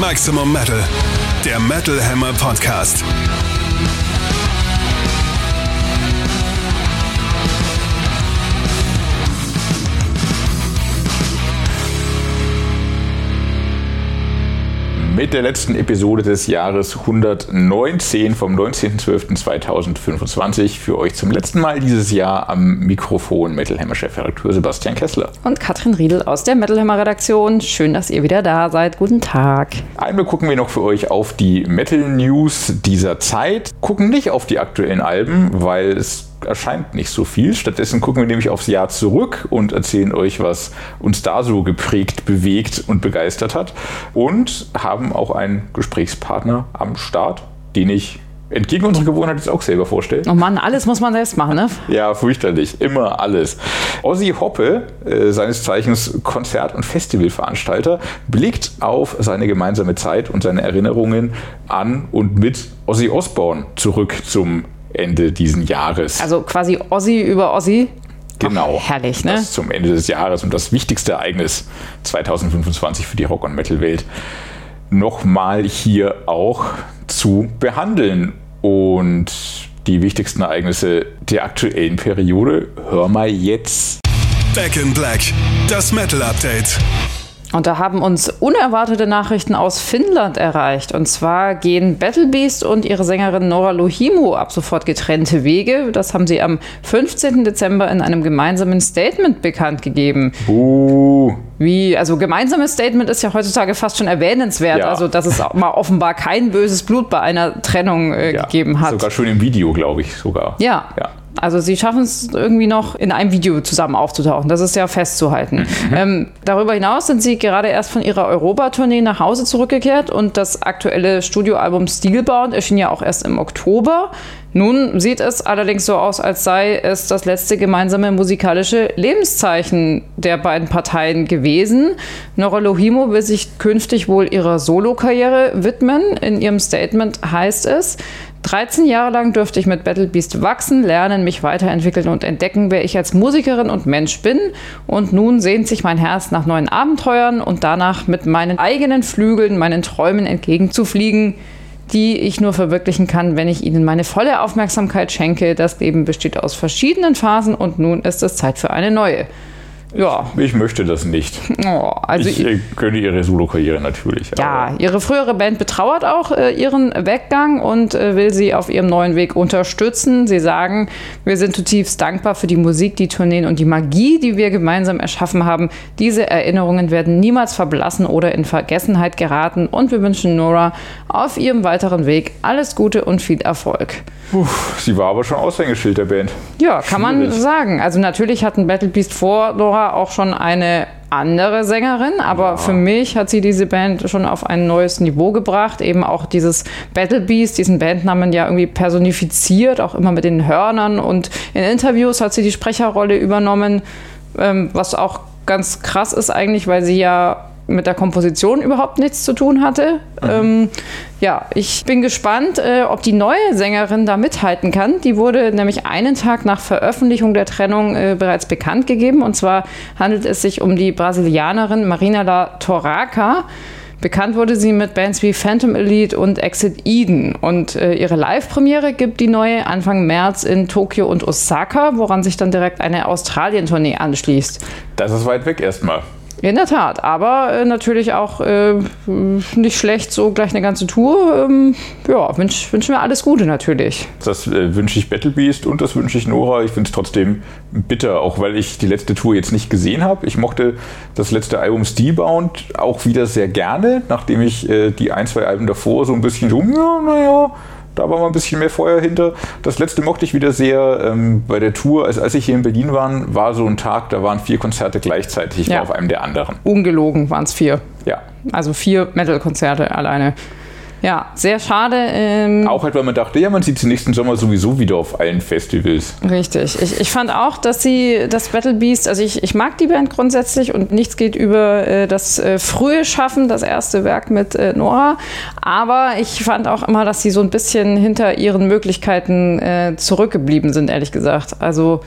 Maximum Metal, der Metal Hammer Podcast. Mit der letzten Episode des Jahres 119 vom 19.12.2025 für euch zum letzten Mal dieses Jahr am Mikrofon Metal Hammer Chefredakteur Sebastian Kessler. Und Katrin Riedel aus der Metal Hammer Redaktion. Schön, dass ihr wieder da seid. Guten Tag. Einmal gucken wir noch für euch auf die Metal News dieser Zeit. Gucken nicht auf die aktuellen Alben, weil es erscheint nicht so viel. Stattdessen gucken wir nämlich aufs Jahr zurück und erzählen euch, was uns da so geprägt, bewegt und begeistert hat. Und haben auch einen Gesprächspartner am Start, den ich entgegen unserer Gewohnheit jetzt auch selber vorstelle. Oh Mann, alles muss man selbst machen, ne? Ja, fürchterlich. Immer alles. Ozzy Hoppe, seines Zeichens Konzert- und Festivalveranstalter, blickt auf seine gemeinsame Zeit und seine Erinnerungen an und mit Ozzy Osbourne zurück zum Ende diesen Jahres. Also quasi Ozzy über Ozzy. Genau. Ach, herrlich, ne? Das zum Ende des Jahres und das wichtigste Ereignis 2025 für die Rock- und Metal-Welt nochmal hier auch zu behandeln. Und die wichtigsten Ereignisse der aktuellen Periode hören wir jetzt. Back in Black, das Metal Update. Und da haben uns unerwartete Nachrichten aus Finnland erreicht. Und zwar gehen Battle Beast und ihre Sängerin Noora Lohimo ab sofort getrennte Wege. Das haben sie am 15. Dezember in einem gemeinsamen Statement bekannt gegeben. Wie, also gemeinsames Statement ist ja heutzutage fast schon erwähnenswert. Ja. Also, dass es auch mal offenbar kein böses Blut bei einer Trennung gegeben hat. Sogar schon im Video, glaube ich, sogar. Ja. Also sie schaffen es irgendwie noch, in einem Video zusammen aufzutauchen. Das ist ja festzuhalten. Darüber hinaus sind sie gerade erst von ihrer Europa-Tournee nach Hause zurückgekehrt und das aktuelle Studioalbum Steelbound erschien ja auch erst im Oktober. Nun sieht es allerdings so aus, als sei es das letzte gemeinsame musikalische Lebenszeichen der beiden Parteien gewesen. Noora Lohimo will sich künftig wohl ihrer Solokarriere widmen. In ihrem Statement heißt es: 13 Jahre lang dürfte ich mit Battle Beast wachsen, lernen, mich weiterentwickeln und entdecken, wer ich als Musikerin und Mensch bin. Und nun sehnt sich mein Herz nach neuen Abenteuern und danach mit meinen eigenen Flügeln, meinen Träumen entgegenzufliegen, die ich nur verwirklichen kann, wenn ich ihnen meine volle Aufmerksamkeit schenke. Das Leben besteht aus verschiedenen Phasen und nun ist es Zeit für eine neue. Ja. Ich möchte das nicht. Also ich gönne ihre Solo-Karriere natürlich. Ja, ihre frühere Band betrauert auch ihren Weggang und will sie auf ihrem neuen Weg unterstützen. Sie sagen, wir sind zutiefst dankbar für die Musik, die Tourneen und die Magie, die wir gemeinsam erschaffen haben. Diese Erinnerungen werden niemals verblassen oder in Vergessenheit geraten und wir wünschen Noora auf ihrem weiteren Weg alles Gute und viel Erfolg. Sie war aber schon Aushängeschild der Band. Ja, kann man sagen. Also natürlich hatten Battle Beast vor Noora auch schon eine andere Sängerin, aber für mich hat sie diese Band schon auf ein neues Niveau gebracht. Eben auch dieses Battle Beast, diesen Bandnamen ja irgendwie personifiziert, auch immer mit den Hörnern. Und in Interviews hat sie die Sprecherrolle übernommen, was auch ganz krass ist eigentlich, weil sie ja mit der Komposition überhaupt nichts zu tun hatte. Ich bin gespannt, ob die neue Sängerin da mithalten kann. Die wurde nämlich einen Tag nach Veröffentlichung der Trennung bereits bekannt gegeben. Und zwar handelt es sich um die Brasilianerin Marina da Torraca. Bekannt wurde sie mit Bands wie Phantom Elite und Exit Eden. Und ihre Live-Premiere gibt die neue Anfang März in Tokio und Osaka, woran sich dann direkt eine Australien-Tournee anschließt. Das ist weit weg erstmal. In der Tat, aber natürlich auch nicht schlecht, so gleich eine ganze Tour. Wünschen wir alles Gute natürlich. Das wünsche ich Battle Beast und das wünsche ich Noora. Ich finde es trotzdem bitter, auch weil ich die letzte Tour jetzt nicht gesehen habe. Ich mochte das letzte Album Steelbound auch wieder sehr gerne, nachdem ich die 1-2 Alben davor so ein bisschen da war mal ein bisschen mehr Feuer hinter. Das letzte mochte ich wieder sehr bei der Tour. Als ich hier in Berlin war so ein Tag, da waren 4 Konzerte gleichzeitig. Ich war auf einem der anderen. Ungelogen waren es 4. Ja. Also 4 Metal-Konzerte alleine. Ja, sehr schade. Auch halt, weil man dachte, man sieht sie nächsten Sommer sowieso wieder auf allen Festivals. Richtig. Ich fand auch, dass das Battle Beast, also ich mag die Band grundsätzlich und nichts geht über das frühe Schaffen, das erste Werk mit Noora. Aber ich fand auch immer, dass sie so ein bisschen hinter ihren Möglichkeiten zurückgeblieben sind, ehrlich gesagt. Also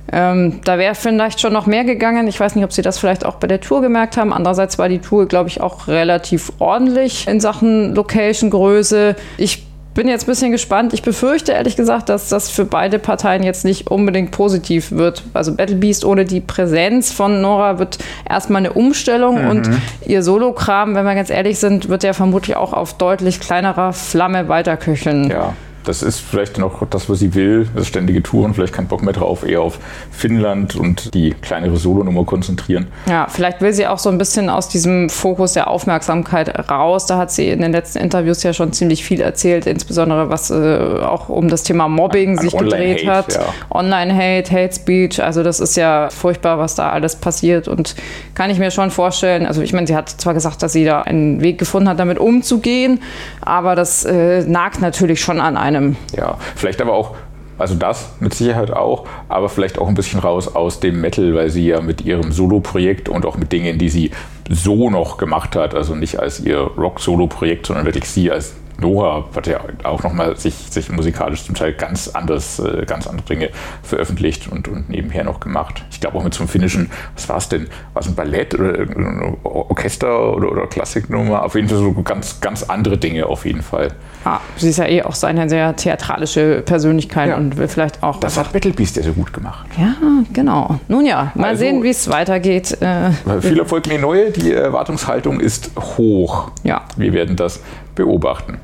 Da wäre vielleicht schon noch mehr gegangen. Ich weiß nicht, ob sie das vielleicht auch bei der Tour gemerkt haben. Andererseits war die Tour, glaube ich, auch relativ ordentlich in Sachen Location-Größe. Ich bin jetzt ein bisschen gespannt. Ich befürchte ehrlich gesagt, dass das für beide Parteien jetzt nicht unbedingt positiv wird. Also Battle Beast ohne die Präsenz von Nora wird erstmal eine Umstellung und ihr Solo-Kram, wenn wir ganz ehrlich sind, wird ja vermutlich auch auf deutlich kleinerer Flamme weiterköcheln. Ja. Das ist vielleicht noch das, was sie will, das ständige Touren, vielleicht keinen Bock mehr drauf, eher auf Finnland und die kleinere Solonummer konzentrieren. Ja, vielleicht will sie auch so ein bisschen aus diesem Fokus der Aufmerksamkeit raus. Da hat sie in den letzten Interviews ja schon ziemlich viel erzählt, insbesondere was auch um das Thema Mobbing sich gedreht hat. Ja. Online-Hate, Hate Speech, also das ist ja furchtbar, was da alles passiert und kann ich mir schon vorstellen, also ich meine, sie hat zwar gesagt, dass sie da einen Weg gefunden hat, damit umzugehen, aber das nagt natürlich schon an einem. Ja, vielleicht aber auch, also das mit Sicherheit auch, aber vielleicht auch ein bisschen raus aus dem Metal, weil sie ja mit ihrem Solo-Projekt und auch mit Dingen, die sie so noch gemacht hat, also nicht als ihr Rock-Solo-Projekt, sondern wirklich sie als Nora hat ja auch nochmal sich musikalisch zum Teil ganz andere Dinge veröffentlicht und nebenher noch gemacht. Ich glaube auch mit so einem finnischen, was war es denn? War es ein Ballett oder ein Orchester oder Klassiknummer? Auf jeden Fall so ganz andere Dinge auf jeden Fall. Ah, sie ist ja auch so eine sehr theatralische Persönlichkeit und will vielleicht auch... Das hat Battle Beast ja so gut gemacht. Ja, genau. Nun ja, mal sehen, wie es weitergeht. Viel Erfolg mir neue. Die Erwartungshaltung ist hoch. Ja. Wir werden das beobachten.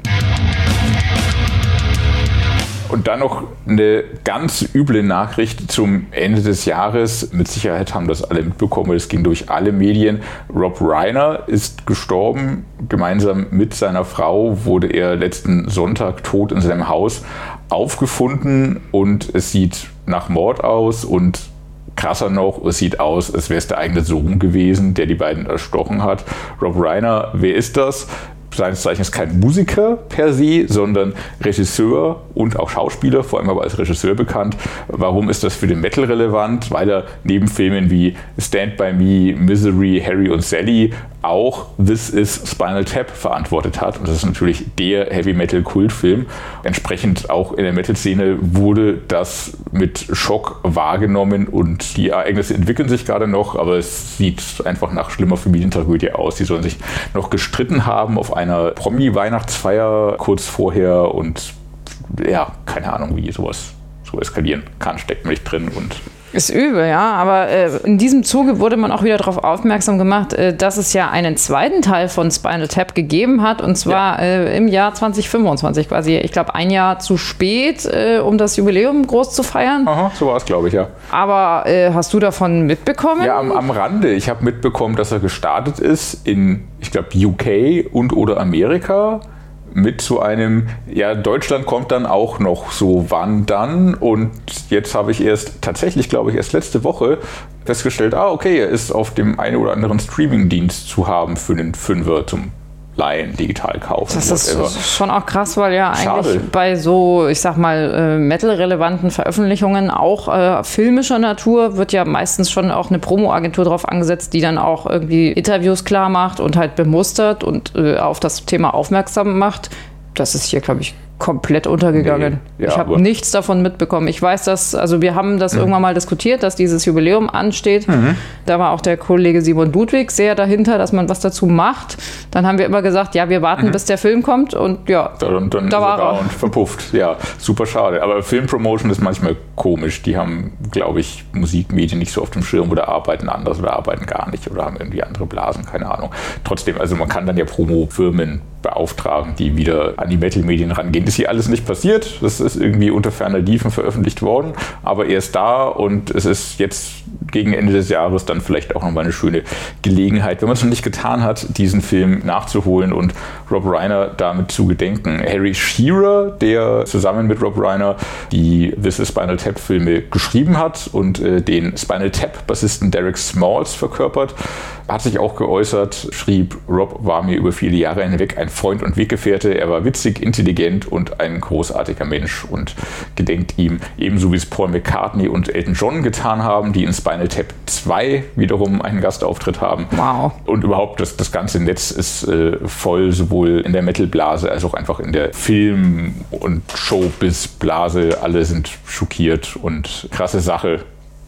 Und dann noch eine ganz üble Nachricht zum Ende des Jahres. Mit Sicherheit haben das alle mitbekommen, es ging durch alle Medien. Rob Reiner ist gestorben. Gemeinsam mit seiner Frau wurde er letzten Sonntag tot in seinem Haus aufgefunden. Und es sieht nach Mord aus und krasser noch, es sieht aus, als wäre es der eigene Sohn gewesen, der die beiden erstochen hat. Rob Reiner, wer ist das? Seines Zeichens kein Musiker per se, sondern Regisseur und auch Schauspieler, vor allem aber als Regisseur bekannt. Warum ist das für den Metal relevant? Weil er neben Filmen wie Stand By Me, Misery, Harry und Sally auch This Is Spinal Tap verantwortet hat. Und das ist natürlich der Heavy-Metal-Kultfilm. Entsprechend auch in der Metal-Szene wurde das mit Schock wahrgenommen und die Ereignisse entwickeln sich gerade noch, aber es sieht einfach nach schlimmer Familientragödie aus. Die sollen sich noch gestritten haben auf einer Promi-Weihnachtsfeier kurz vorher und ja, keine Ahnung, wie sowas so eskalieren kann, steckt nicht drin und ist übel, ja, aber in diesem Zuge wurde man auch wieder darauf aufmerksam gemacht, dass es ja einen zweiten Teil von Spinal Tap gegeben hat und zwar im Jahr 2025 quasi, ich glaube ein Jahr zu spät, um das Jubiläum groß zu feiern. Aha, so war es, glaube ich, ja. Aber hast du davon mitbekommen? Ja, am Rande. Ich habe mitbekommen, dass er gestartet ist in, ich glaube, UK und oder Amerika. Mit so einem, ja, Deutschland kommt dann auch noch so, wann dann? Und jetzt habe ich tatsächlich, glaube ich, erst letzte Woche festgestellt, okay, er ist auf dem einen oder anderen Streaming-Dienst zu haben für einen Fünfer zum Leihen, digital kaufen. Das ist schon auch krass, weil ja eigentlich bei so, ich sag mal, metal-relevanten Veröffentlichungen auch filmischer Natur wird ja meistens schon auch eine Promo-Agentur drauf angesetzt, die dann auch irgendwie Interviews klar macht und halt bemustert und auf das Thema aufmerksam macht. Das ist hier, glaube ich, komplett untergegangen. Nee, ja, ich habe nichts davon mitbekommen. Ich weiß, wir haben das irgendwann mal diskutiert, dass dieses Jubiläum ansteht. Da war auch der Kollege Simon Ludwig sehr dahinter, dass man was dazu macht. Dann haben wir immer gesagt, ja, wir warten, bis der Film kommt und ja, dann da war er. Und verpufft. Ja, super schade. Aber Filmpromotion ist manchmal komisch. Die haben, glaube ich, Musikmedien nicht so auf dem Schirm oder arbeiten anders oder arbeiten gar nicht oder haben irgendwie andere Blasen, keine Ahnung. Trotzdem, also man kann dann ja Promo-Firmen beauftragen, die wieder an die Metal-Medien rangehen. Das ist hier alles nicht passiert. Das ist irgendwie unter ferner Liefen veröffentlicht worden, aber er ist da und es ist jetzt gegen Ende des Jahres dann vielleicht auch nochmal eine schöne Gelegenheit, wenn man es noch nicht getan hat, diesen Film nachzuholen und Rob Reiner damit zu gedenken. Harry Shearer, der zusammen mit Rob Reiner die This Is Spinal Tap Filme geschrieben hat und den Spinal Tap Bassisten Derek Smalls verkörpert, hat sich auch geäußert, schrieb, Rob war mir über viele Jahre hinweg ein Freund und Weggefährte. Er war witzig, intelligent und ein großartiger Mensch und gedenkt ihm ebenso wie es Paul McCartney und Elton John getan haben, die in Spinal Tap 2 wiederum einen Gastauftritt haben. Wow. Und überhaupt das ganze Netz ist voll, sowohl in der Metal-Blase als auch einfach in der Film- und Showbiz-Blase. Alle sind schockiert und krasse Sache.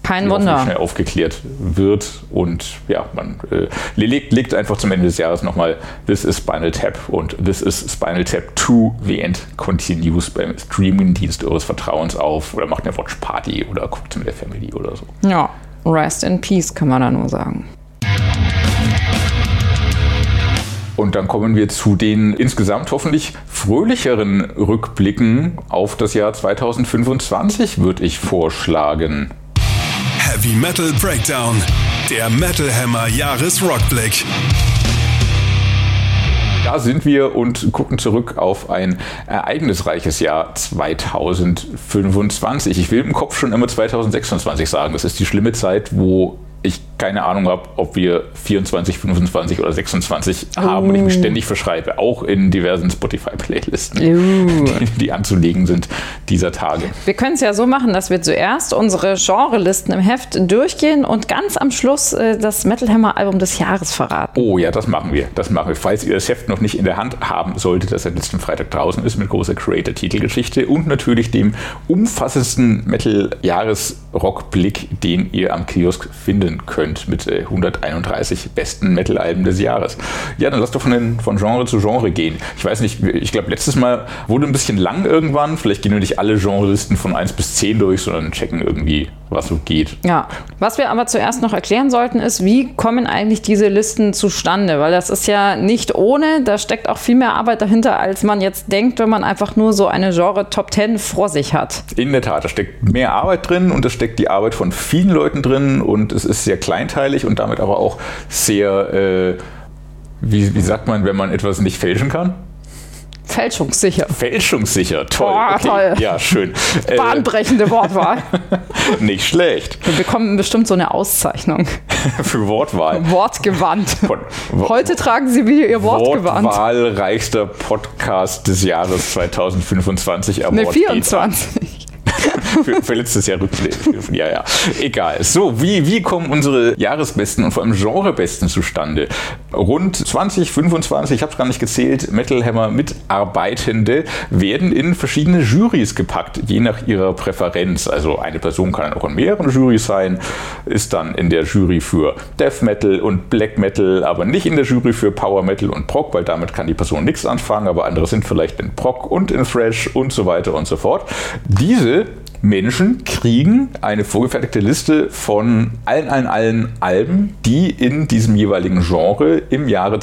Kein Wunder. Schnell aufgeklärt wird und ja, man legt einfach zum Ende des Jahres nochmal This is Spinal Tap und This is Spinal Tap 2, The End Continues beim Streaming-Dienst eures Vertrauens auf oder macht eine Watch Party oder guckt mit der Family oder so. Ja, rest in peace, kann man da nur sagen. Und dann kommen wir zu den insgesamt hoffentlich fröhlicheren Rückblicken auf das Jahr 2025, würde ich vorschlagen. Heavy Metal Breakdown, der Metal Hammer Jahresrückblick. Da sind wir und gucken zurück auf ein ereignisreiches Jahr 2025. Ich will im Kopf schon immer 2026 sagen. Das ist die schlimme Zeit, wo ich keine Ahnung habe, ob wir 24, 25 oder 26 haben und ich mich ständig verschreibe, auch in diversen Spotify-Playlisten, die anzulegen sind dieser Tage. Wir können es ja so machen, dass wir zuerst unsere Genrelisten im Heft durchgehen und ganz am Schluss das Metal Hammer Album des Jahres verraten. Oh ja, das machen wir. Falls ihr das Heft noch nicht in der Hand haben solltet, das seit letzten Freitag draußen ist mit großer Creator-Titelgeschichte und natürlich dem umfassendsten Metal-Jahres-Rockblick, den ihr am Kiosk finden könnt mit 131 besten Metal-Alben des Jahres. Ja, dann lass doch von Genre zu Genre gehen. Ich weiß nicht, ich glaube, letztes Mal wurde ein bisschen lang irgendwann. Vielleicht gehen wir nicht alle Genrelisten von 1 bis 10 durch, sondern checken irgendwie, was so geht. Ja, was wir aber zuerst noch erklären sollten, ist, wie kommen eigentlich diese Listen zustande? Weil das ist ja nicht ohne, da steckt auch viel mehr Arbeit dahinter, als man jetzt denkt, wenn man einfach nur so eine Genre-Top 10 vor sich hat. In der Tat, da steckt mehr Arbeit drin und da steckt die Arbeit von vielen Leuten drin und es ist sehr kleinteilig und damit aber auch sehr, wie sagt man, wenn man etwas nicht fälschen kann? Fälschungssicher. Fälschungssicher, toll. Oh, okay. Toll. Ja, schön. Bahnbrechende Wortwahl. Nicht schlecht. Wir bekommen bestimmt so eine Auszeichnung. Für Wortwahl. Wortgewandt. Heute tragen Sie wieder Ihr Wortgewandt. Wortwahlreichster Podcast des Jahres 2025. Ne, 24. Für letztes Jahr Rückblick. Ja. Egal. So, wie kommen unsere Jahresbesten und vor allem Genrebesten zustande? Rund 20, 25, ich habe es gar nicht gezählt, Metal Hammer Mitarbeitende werden in verschiedene Jurys gepackt, je nach ihrer Präferenz. Also eine Person kann auch in mehreren Jurys sein, ist dann in der Jury für Death Metal und Black Metal, aber nicht in der Jury für Power Metal und Prog, weil damit kann die Person nichts anfangen, aber andere sind vielleicht in Prog und in Thrash und so weiter und so fort. Diese Menschen kriegen eine vorgefertigte Liste von allen Alben, die in diesem jeweiligen Genre im Jahre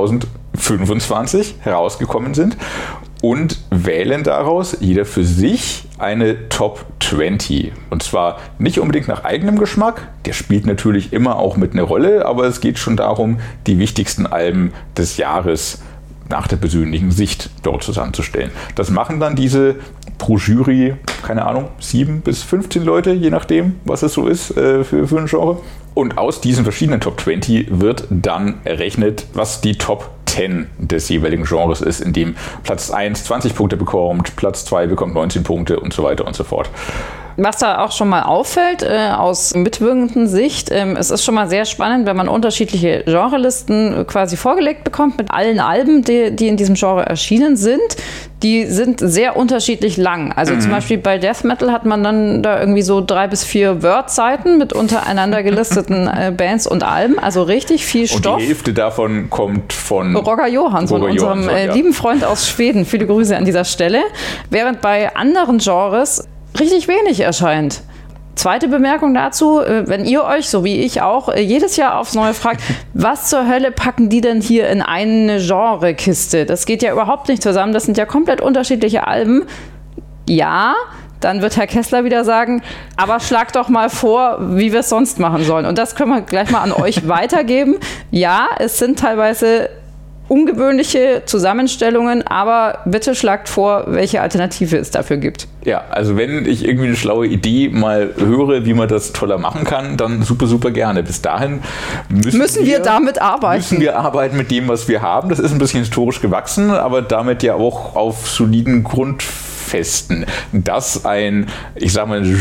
2025 herausgekommen sind und wählen daraus jeder für sich eine Top 20. Und zwar nicht unbedingt nach eigenem Geschmack, der spielt natürlich immer auch mit einer Rolle, aber es geht schon darum, die wichtigsten Alben des Jahres nach der persönlichen Sicht dort zusammenzustellen. Das machen dann diese pro Jury, keine Ahnung, 7 bis 15 Leute, je nachdem, was es so ist für ein Genre. Und aus diesen verschiedenen Top 20 wird dann errechnet, was die Top 10 des jeweiligen Genres ist, in dem Platz 1 20 Punkte bekommt, Platz 2 bekommt 19 Punkte und so weiter und so fort. Was da auch schon mal auffällt aus mitwirkenden Sicht, es ist schon mal sehr spannend, wenn man unterschiedliche Genrelisten quasi vorgelegt bekommt mit allen Alben, die in diesem Genre erschienen sind. Die sind sehr unterschiedlich lang. Also zum Beispiel bei Death Metal hat man dann da irgendwie so 3 bis 4 Word-Seiten mit untereinander gelisteten Bands und Alben. Also richtig viel Stoff. Und die Hälfte davon kommt von Roger Johansson, unserem lieben Freund aus Schweden. Viele Grüße an dieser Stelle. Während bei anderen Genres richtig wenig erscheint. Zweite Bemerkung dazu, wenn ihr euch, so wie ich auch, jedes Jahr aufs Neue fragt, was zur Hölle packen die denn hier in eine Genrekiste? Das geht ja überhaupt nicht zusammen, das sind ja komplett unterschiedliche Alben. Ja, dann wird Herr Kessler wieder sagen, aber schlag doch mal vor, wie wir es sonst machen sollen. Und das können wir gleich mal an euch weitergeben. Ja, es sind teilweise ungewöhnliche Zusammenstellungen, aber bitte schlagt vor, welche Alternative es dafür gibt. Ja, also wenn ich irgendwie eine schlaue Idee mal höre, wie man das toller machen kann, dann super, super gerne. Bis dahin müssen wir damit arbeiten. Müssen wir arbeiten mit dem, was wir haben. Das ist ein bisschen historisch gewachsen, aber damit ja auch auf soliden Grundfesten. Dass ein, ich sag mal,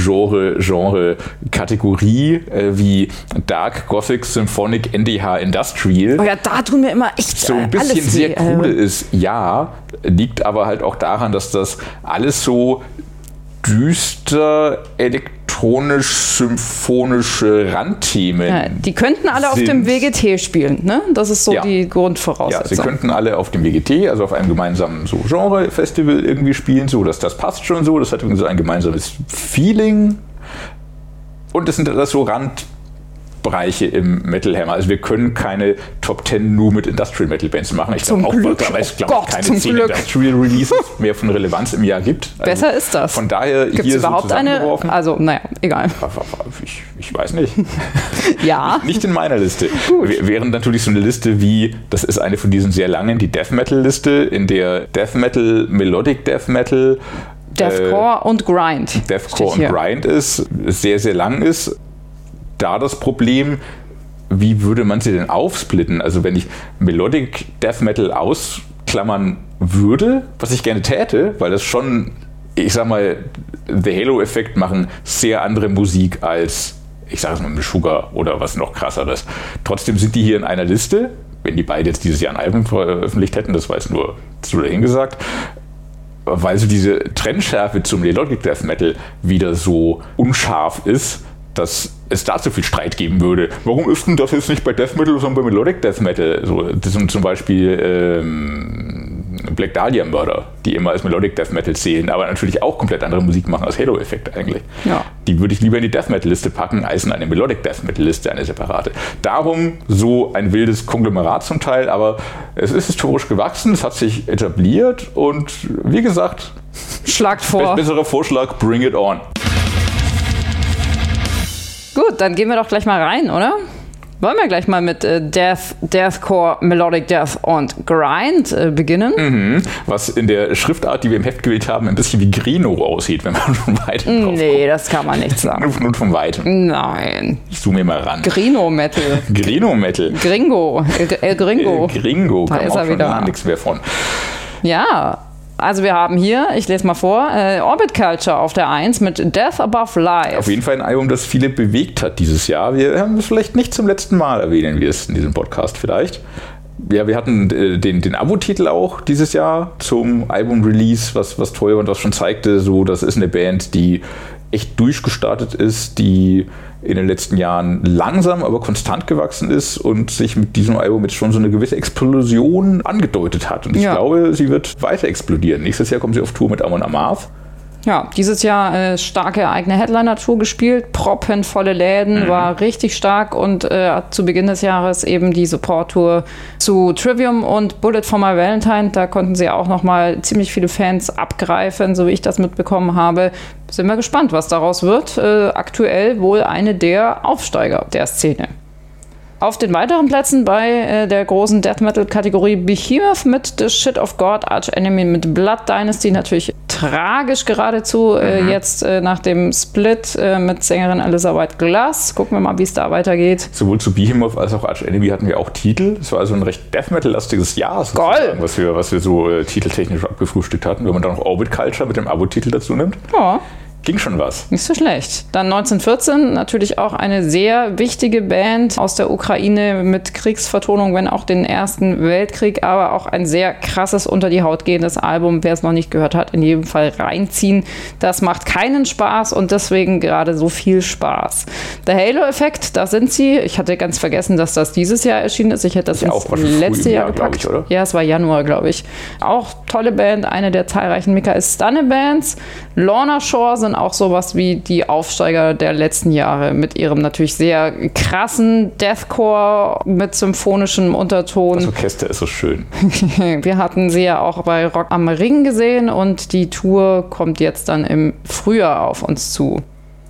Genre-Kategorie wie Dark, Gothic, Symphonic, NDH, Industrial. Oh ja, da tun wir immer echt so ein bisschen alles sehr cool ist. Ja, liegt aber halt auch daran, dass das alles so düster, elektronisch elektronsch-symphonische Randthemen. Ja, die könnten alle auf dem WGT spielen, ne? Das ist so die Grundvoraussetzung. Ja, sie könnten alle auf dem WGT, also auf einem gemeinsamen so Genre-Festival irgendwie spielen, so dass das passt schon so. Das hat irgendwie so ein gemeinsames Feeling. Und das sind alles so Randbereiche im Metal Hammer. Also wir können keine Top 10 nur mit Industrial Metal Bands machen. Ich glaube auch, weil es keine 10 Industrial Releases mehr von Relevanz im Jahr gibt. Also besser ist das. Von daher Gibt's hier überhaupt so eine? Also, naja, egal. Ich weiß nicht. Ja. Nicht in meiner Liste. Während natürlich so eine Liste wie, das ist eine von diesen sehr langen, die Death Metal Liste, in der Death Metal, Melodic Death Metal, Deathcore und Grind. Deathcore und Grind ist, sehr, sehr lang ist. Da das Problem, wie würde man sie denn aufsplitten? Also wenn ich Melodic Death Metal ausklammern würde, was ich gerne täte, weil das schon, ich sag mal, The Halo-Effekt machen sehr andere Musik als, ich sag es mal, Meshuggah oder was noch krasseres. Trotzdem sind die hier in einer Liste, wenn die beide jetzt dieses Jahr ein Album veröffentlicht hätten, das war jetzt nur so dahingesagt, weil so diese Trennschärfe zum Melodic Death Metal wieder so unscharf ist, dass es da zu viel Streit geben würde. Warum ist denn das jetzt nicht bei Death Metal, sondern bei Melodic Death Metal? So, das sind zum Beispiel Black Dahlia Murder, die immer als Melodic Death Metal zählen, aber natürlich auch komplett andere Musik machen als Halo-Effekt eigentlich. Ja. Die würde ich lieber in die Death Metal Liste packen, als in eine Melodic Death Metal Liste, eine separate. Darum so ein wildes Konglomerat zum Teil, aber es ist historisch gewachsen, es hat sich etabliert und wie gesagt, schlagt vor. Besserer Vorschlag, bring it on. Gut, dann gehen wir doch gleich mal rein, oder? Wollen wir gleich mal mit Deathcore, Melodic Death und Grind beginnen? Mhm. Was in der Schriftart, die wir im Heft gewählt haben, ein bisschen wie Grino aussieht, wenn man von Weitem drauf Nee, das kann man nicht sagen. Nur von Weitem. Nein. Ich zoome mal ran. Grino-Metal. Grino-Metal. Gringo. Gringo. Gringo. Da ist er wieder. Nichts mehr von. Ja. Also wir haben hier, ich lese mal vor, Orbit Culture auf der 1 mit Death Above Life. Auf jeden Fall ein Album, das viele bewegt hat dieses Jahr. Wir haben es vielleicht nicht zum letzten Mal, erwähnen wir es in diesem Podcast vielleicht. Ja, wir hatten den Abo-Titel auch dieses Jahr zum Album-Release, was toll war und was schon zeigte, so, das ist eine Band, die echt durchgestartet ist, die in den letzten Jahren langsam, aber konstant gewachsen ist und sich mit diesem Album jetzt schon so eine gewisse Explosion angedeutet hat. Und ich glaube, sie wird weiter explodieren. Nächstes Jahr kommen sie auf Tour mit Amon Amarth. Ja, dieses Jahr starke eigene Headliner-Tour gespielt, proppenvolle Läden, war richtig stark und zu Beginn des Jahres eben die Support-Tour zu Trivium und Bullet for My Valentine. Da konnten sie auch nochmal ziemlich viele Fans abgreifen, so wie ich das mitbekommen habe. Sind wir gespannt, was daraus wird. Aktuell wohl eine der Aufsteiger der Szene. Auf den weiteren Plätzen bei der großen Death Metal-Kategorie Behemoth mit The Shit of God, Arch Enemy mit Blood Dynasty, natürlich tragisch geradezu, jetzt nach dem Split mit Sängerin Elizabeth Glass. Gucken wir mal, wie es da weitergeht. Sowohl zu Behemoth als auch Arch Enemy hatten wir auch Titel. Es war also ein recht Death Metal-lastiges Jahr, was wir so titeltechnisch abgefrühstückt hatten, wenn man dann noch Orbit Culture mit dem Abo-Titel dazu nimmt. Ja. Ging schon was. Nicht so schlecht. Dann 1914 natürlich auch eine sehr wichtige Band aus der Ukraine mit Kriegsvertonung, wenn auch den Ersten Weltkrieg, aber auch ein sehr krasses unter die Haut gehendes Album. Wer es noch nicht gehört hat, in jedem Fall reinziehen. Das macht keinen Spaß und deswegen gerade so viel Spaß. Der Halo-Effekt, da sind sie. Ich hatte ganz vergessen, dass das dieses Jahr erschienen ist. Ich hätte das ins letzte Jahr gepackt. Ich, oder? Ja, es war Januar, glaube ich. Auch tolle Band, eine der zahlreichen Michael Stunne-Bands. Lorna Shore sind auch sowas wie die Aufsteiger der letzten Jahre mit ihrem natürlich sehr krassen Deathcore mit symphonischem Unterton. Das Orchester ist so schön. Wir hatten sie ja auch bei Rock am Ring gesehen und die Tour kommt jetzt dann im Frühjahr auf uns zu.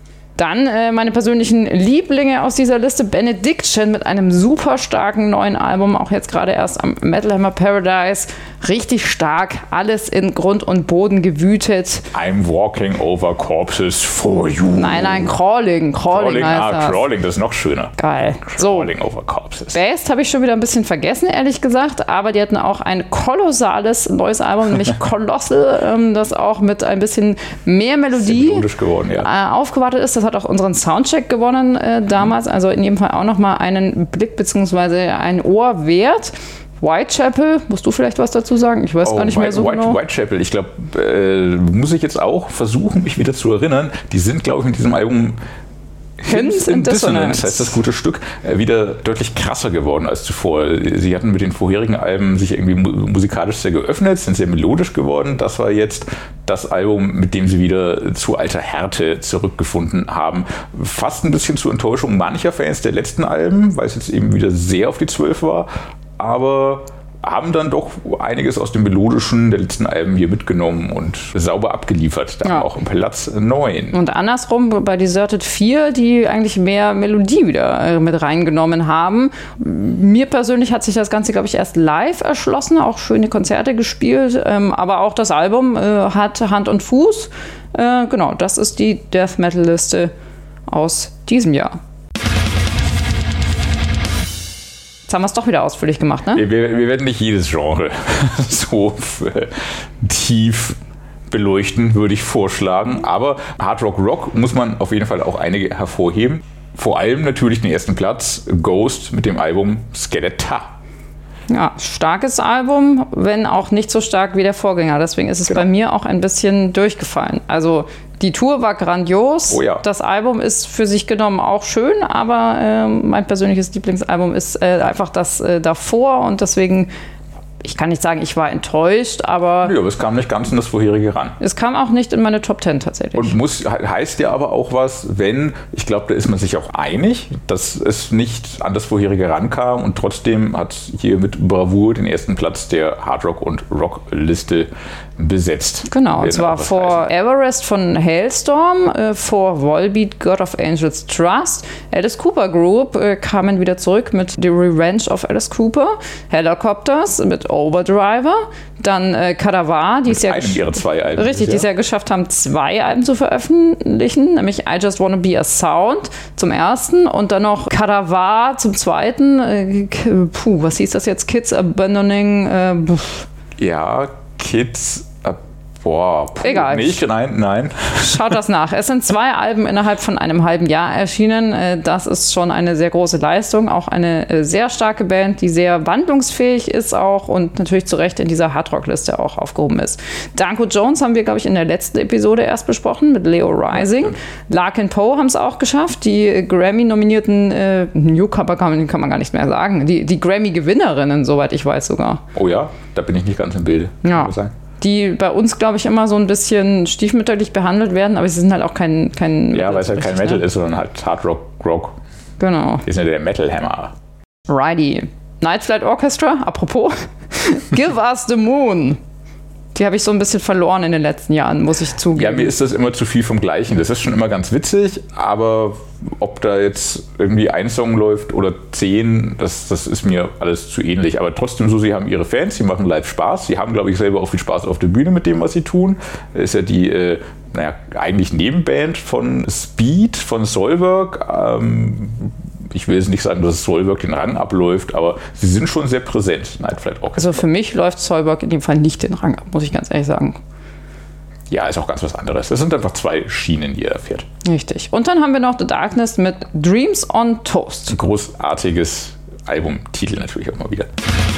Dann meine persönlichen Lieblinge aus dieser Liste, Benediction mit einem super starken neuen Album, auch jetzt gerade erst am Metal Hammer Paradise. Richtig stark, alles in Grund und Boden gewütet. I'm walking over corpses for you. Nein, Crawling heißt das. Crawling, das ist noch schöner. Geil. Crawling over corpses. Based habe ich schon wieder ein bisschen vergessen, ehrlich gesagt, aber die hatten auch ein kolossales neues Album, nämlich Colossal, das auch mit ein bisschen mehr Melodie geworden, aufgewartet ist. Das hat auch unseren Soundcheck gewonnen damals, also in jedem Fall auch nochmal einen Blick bzw. ein Ohr wert. Whitechapel, musst du vielleicht was dazu sagen? Ich weiß gar nicht mehr so genau. Whitechapel, ich glaube, muss ich jetzt auch versuchen, mich wieder zu erinnern. Die sind, glaube ich, mit diesem Album Hints in Dissonance, heißt das gute Stück, wieder deutlich krasser geworden als zuvor. Sie hatten mit den vorherigen Alben sich irgendwie musikalisch sehr geöffnet, sind sehr melodisch geworden. Das war jetzt das Album, mit dem sie wieder zu alter Härte zurückgefunden haben. Fast ein bisschen zur Enttäuschung mancher Fans der letzten Alben, weil es jetzt eben wieder sehr auf die 12 war. Aber haben dann doch einiges aus dem Melodischen der letzten Alben hier mitgenommen und sauber abgeliefert. Da auch im Platz 9. Und andersrum bei Deserted 4, die eigentlich mehr Melodie wieder mit reingenommen haben. Mir persönlich hat sich das Ganze, glaube ich, erst live erschlossen, auch schöne Konzerte gespielt, aber auch das Album hat Hand und Fuß. Genau, das ist die Death Metal Liste aus diesem Jahr. Jetzt haben wir es doch wieder ausführlich gemacht, ne? Wir werden nicht jedes Genre so tief beleuchten, würde ich vorschlagen. Aber Hard Rock muss man auf jeden Fall auch einige hervorheben. Vor allem natürlich den ersten Platz, Ghost mit dem Album Skeletor. Ja, starkes Album, wenn auch nicht so stark wie der Vorgänger. Deswegen ist es bei mir auch ein bisschen durchgefallen. Also die Tour war grandios. Oh ja. Das Album ist für sich genommen auch schön, aber mein persönliches Lieblingsalbum ist einfach das davor und deswegen, ich kann nicht sagen, ich war enttäuscht, aber... Ja, aber es kam nicht ganz in das vorherige ran. Es kam auch nicht in meine Top 10 tatsächlich. Und heißt ja aber auch was, wenn, ich glaube, da ist man sich auch einig, dass es nicht an das vorherige rankam und trotzdem hat hier mit Bravour den ersten Platz der Hard Rock und Rock Liste besetzt. Genau, und zwar vor Everest von Hailstorm, vor Volbeat, God of Angels Trust, Alice Cooper Group kamen wieder zurück mit The Revenge of Alice Cooper, Helicopters mit Overdriver, dann Kadavar, die es ja ihrer 2 Alben. Richtig, die es ja geschafft haben, 2 Alben zu veröffentlichen, nämlich I Just Wanna Be a Sound zum ersten und dann noch Kadavar zum zweiten. Was hieß das jetzt? Kids Abandoning. Ja, Kids. Egal. Nein. Schaut das nach. Es sind 2 Alben innerhalb von einem halben Jahr erschienen. Das ist schon eine sehr große Leistung. Auch eine sehr starke Band, die sehr wandlungsfähig ist auch und natürlich zu Recht in dieser Hardrock-Liste auch aufgehoben ist. Danko Jones haben wir, glaube ich, in der letzten Episode erst besprochen mit Leo Rising. Larkin Poe haben es auch geschafft. Die Grammy-nominierten Newcomer kann man gar nicht mehr sagen. Die Grammy-Gewinnerinnen, soweit ich weiß sogar. Oh ja, da bin ich nicht ganz im Bilde. Ja. Die bei uns, glaube ich, immer so ein bisschen stiefmütterlich behandelt werden, aber sie sind halt auch kein ja, weil es halt kein Metal ist, sondern halt Hard Rock. Genau. Die sind ja der Metal Hammer. Righty. Night Flight Orchestra, apropos, Give Us the Moon. Die habe ich so ein bisschen verloren in den letzten Jahren, muss ich zugeben. Ja, mir ist das immer zu viel vom Gleichen. Das ist schon immer ganz witzig, aber ob da jetzt irgendwie ein Song läuft oder 10, das ist mir alles zu ähnlich. Aber trotzdem so, sie haben ihre Fans, sie machen live Spaß. Sie haben, glaube ich, selber auch viel Spaß auf der Bühne mit dem, was sie tun. Das ist ja die, eigentlich Nebenband von Speed, von Soilwork. Ich will jetzt nicht sagen, dass Soilwork den Rang abläuft, aber sie sind schon sehr präsent, Night Flight Orchestra. Also für mich läuft Soilwork in dem Fall nicht den Rang ab, muss ich ganz ehrlich sagen. Ja, ist auch ganz was anderes. Das sind einfach 2 Schienen, die er fährt. Richtig. Und dann haben wir noch The Darkness mit Dreams on Toast. Ein großartiges Albumtitel natürlich auch mal wieder.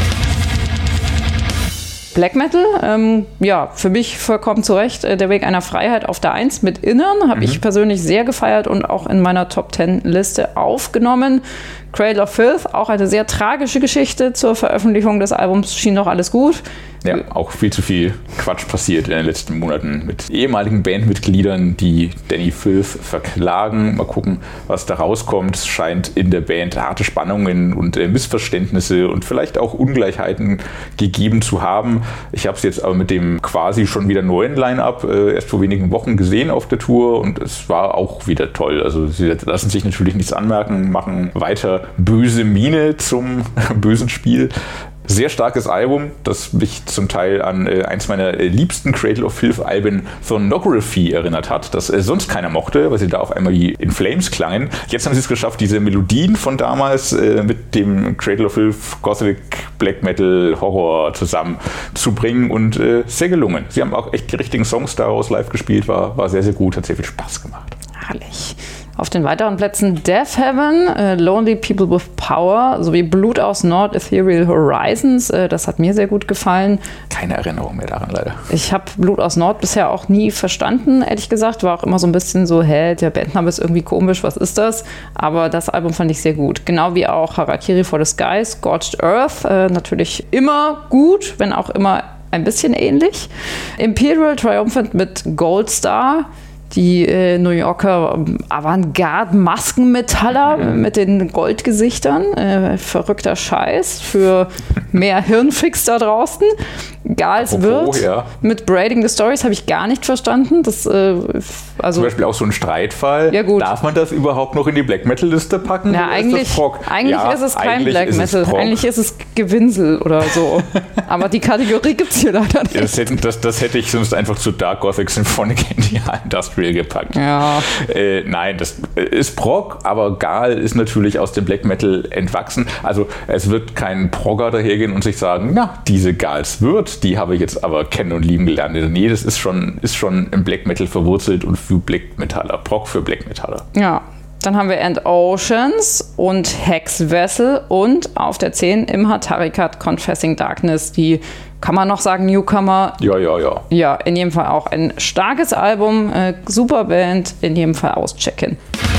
Black Metal, für mich vollkommen zu Recht der Weg einer Freiheit auf der 1 mit Innern, habe ich persönlich sehr gefeiert und auch in meiner Top 10 Liste aufgenommen. Cradle of Filth, auch eine sehr tragische Geschichte zur Veröffentlichung des Albums, schien doch alles gut. Ja, auch viel zu viel Quatsch passiert in den letzten Monaten mit ehemaligen Bandmitgliedern, die Danny Filth verklagen. Mal gucken, was da rauskommt. Es scheint in der Band harte Spannungen und Missverständnisse und vielleicht auch Ungleichheiten gegeben zu haben. Ich habe es jetzt aber mit dem quasi schon wieder neuen Line-Up erst vor wenigen Wochen gesehen auf der Tour und es war auch wieder toll. Also sie lassen sich natürlich nichts anmerken, machen weiter böse Miene zum bösen Spiel. Sehr starkes Album, das mich zum Teil an eins meiner liebsten Cradle of Filth Alben Thornography erinnert hat, das sonst keiner mochte, weil sie da auf einmal wie In Flames klangen. Jetzt haben sie es geschafft, diese Melodien von damals mit dem Cradle of Filth Gothic Black Metal Horror zusammenzubringen und sehr gelungen. Sie haben auch echt die richtigen Songs daraus live gespielt, war sehr, sehr gut, hat sehr viel Spaß gemacht. Herrlich. Auf den weiteren Plätzen Death Heaven, Lonely People with Power sowie Blut aus Nord, Ethereal Horizons. Das hat mir sehr gut gefallen. Keine Erinnerung mehr daran, leider. Ich habe Blut aus Nord bisher auch nie verstanden, ehrlich gesagt. War auch immer so ein bisschen so, der Bandname ist irgendwie komisch, was ist das? Aber das Album fand ich sehr gut. Genau wie auch Harakiri for the Sky, Scorched Earth. Natürlich immer gut, wenn auch immer ein bisschen ähnlich. Imperial Triumphant mit Gold Star. Die New Yorker Avantgarde-Maskenmetaller mit den Goldgesichtern. Verrückter Scheiß für mehr Hirnfix da draußen. Gals Wirt mit Braiding the Stories habe ich gar nicht verstanden. Das, Zum Beispiel auch so ein Streitfall. Ja, gut. Darf man das überhaupt noch in die Black Metal-Liste packen? Ja, eigentlich ist es kein Black Metal. Eigentlich ist es Gewinsel oder so. Aber die Kategorie gibt es hier leider nicht. Das hätte ich sonst einfach zu Dark Gothic Symphonic Industrial gepackt. Ja. Nein, das ist Prog, aber Gal ist natürlich aus dem Black Metal entwachsen. Also es wird kein Progger dahergehen und sich sagen, na, diese Gals Wirt, die habe ich jetzt aber kennen und lieben gelernt. Nee, das ist schon im Black Metal verwurzelt und für Black Metaller, Prog für Black Metaller. Ja. Dann haben wir End Oceans und Hex Vessel und auf der 10 im Hatarikat Confessing Darkness, die, kann man noch sagen, Newcomer? Ja. Ja, in jedem Fall auch ein starkes Album, super Band, in jedem Fall auschecken.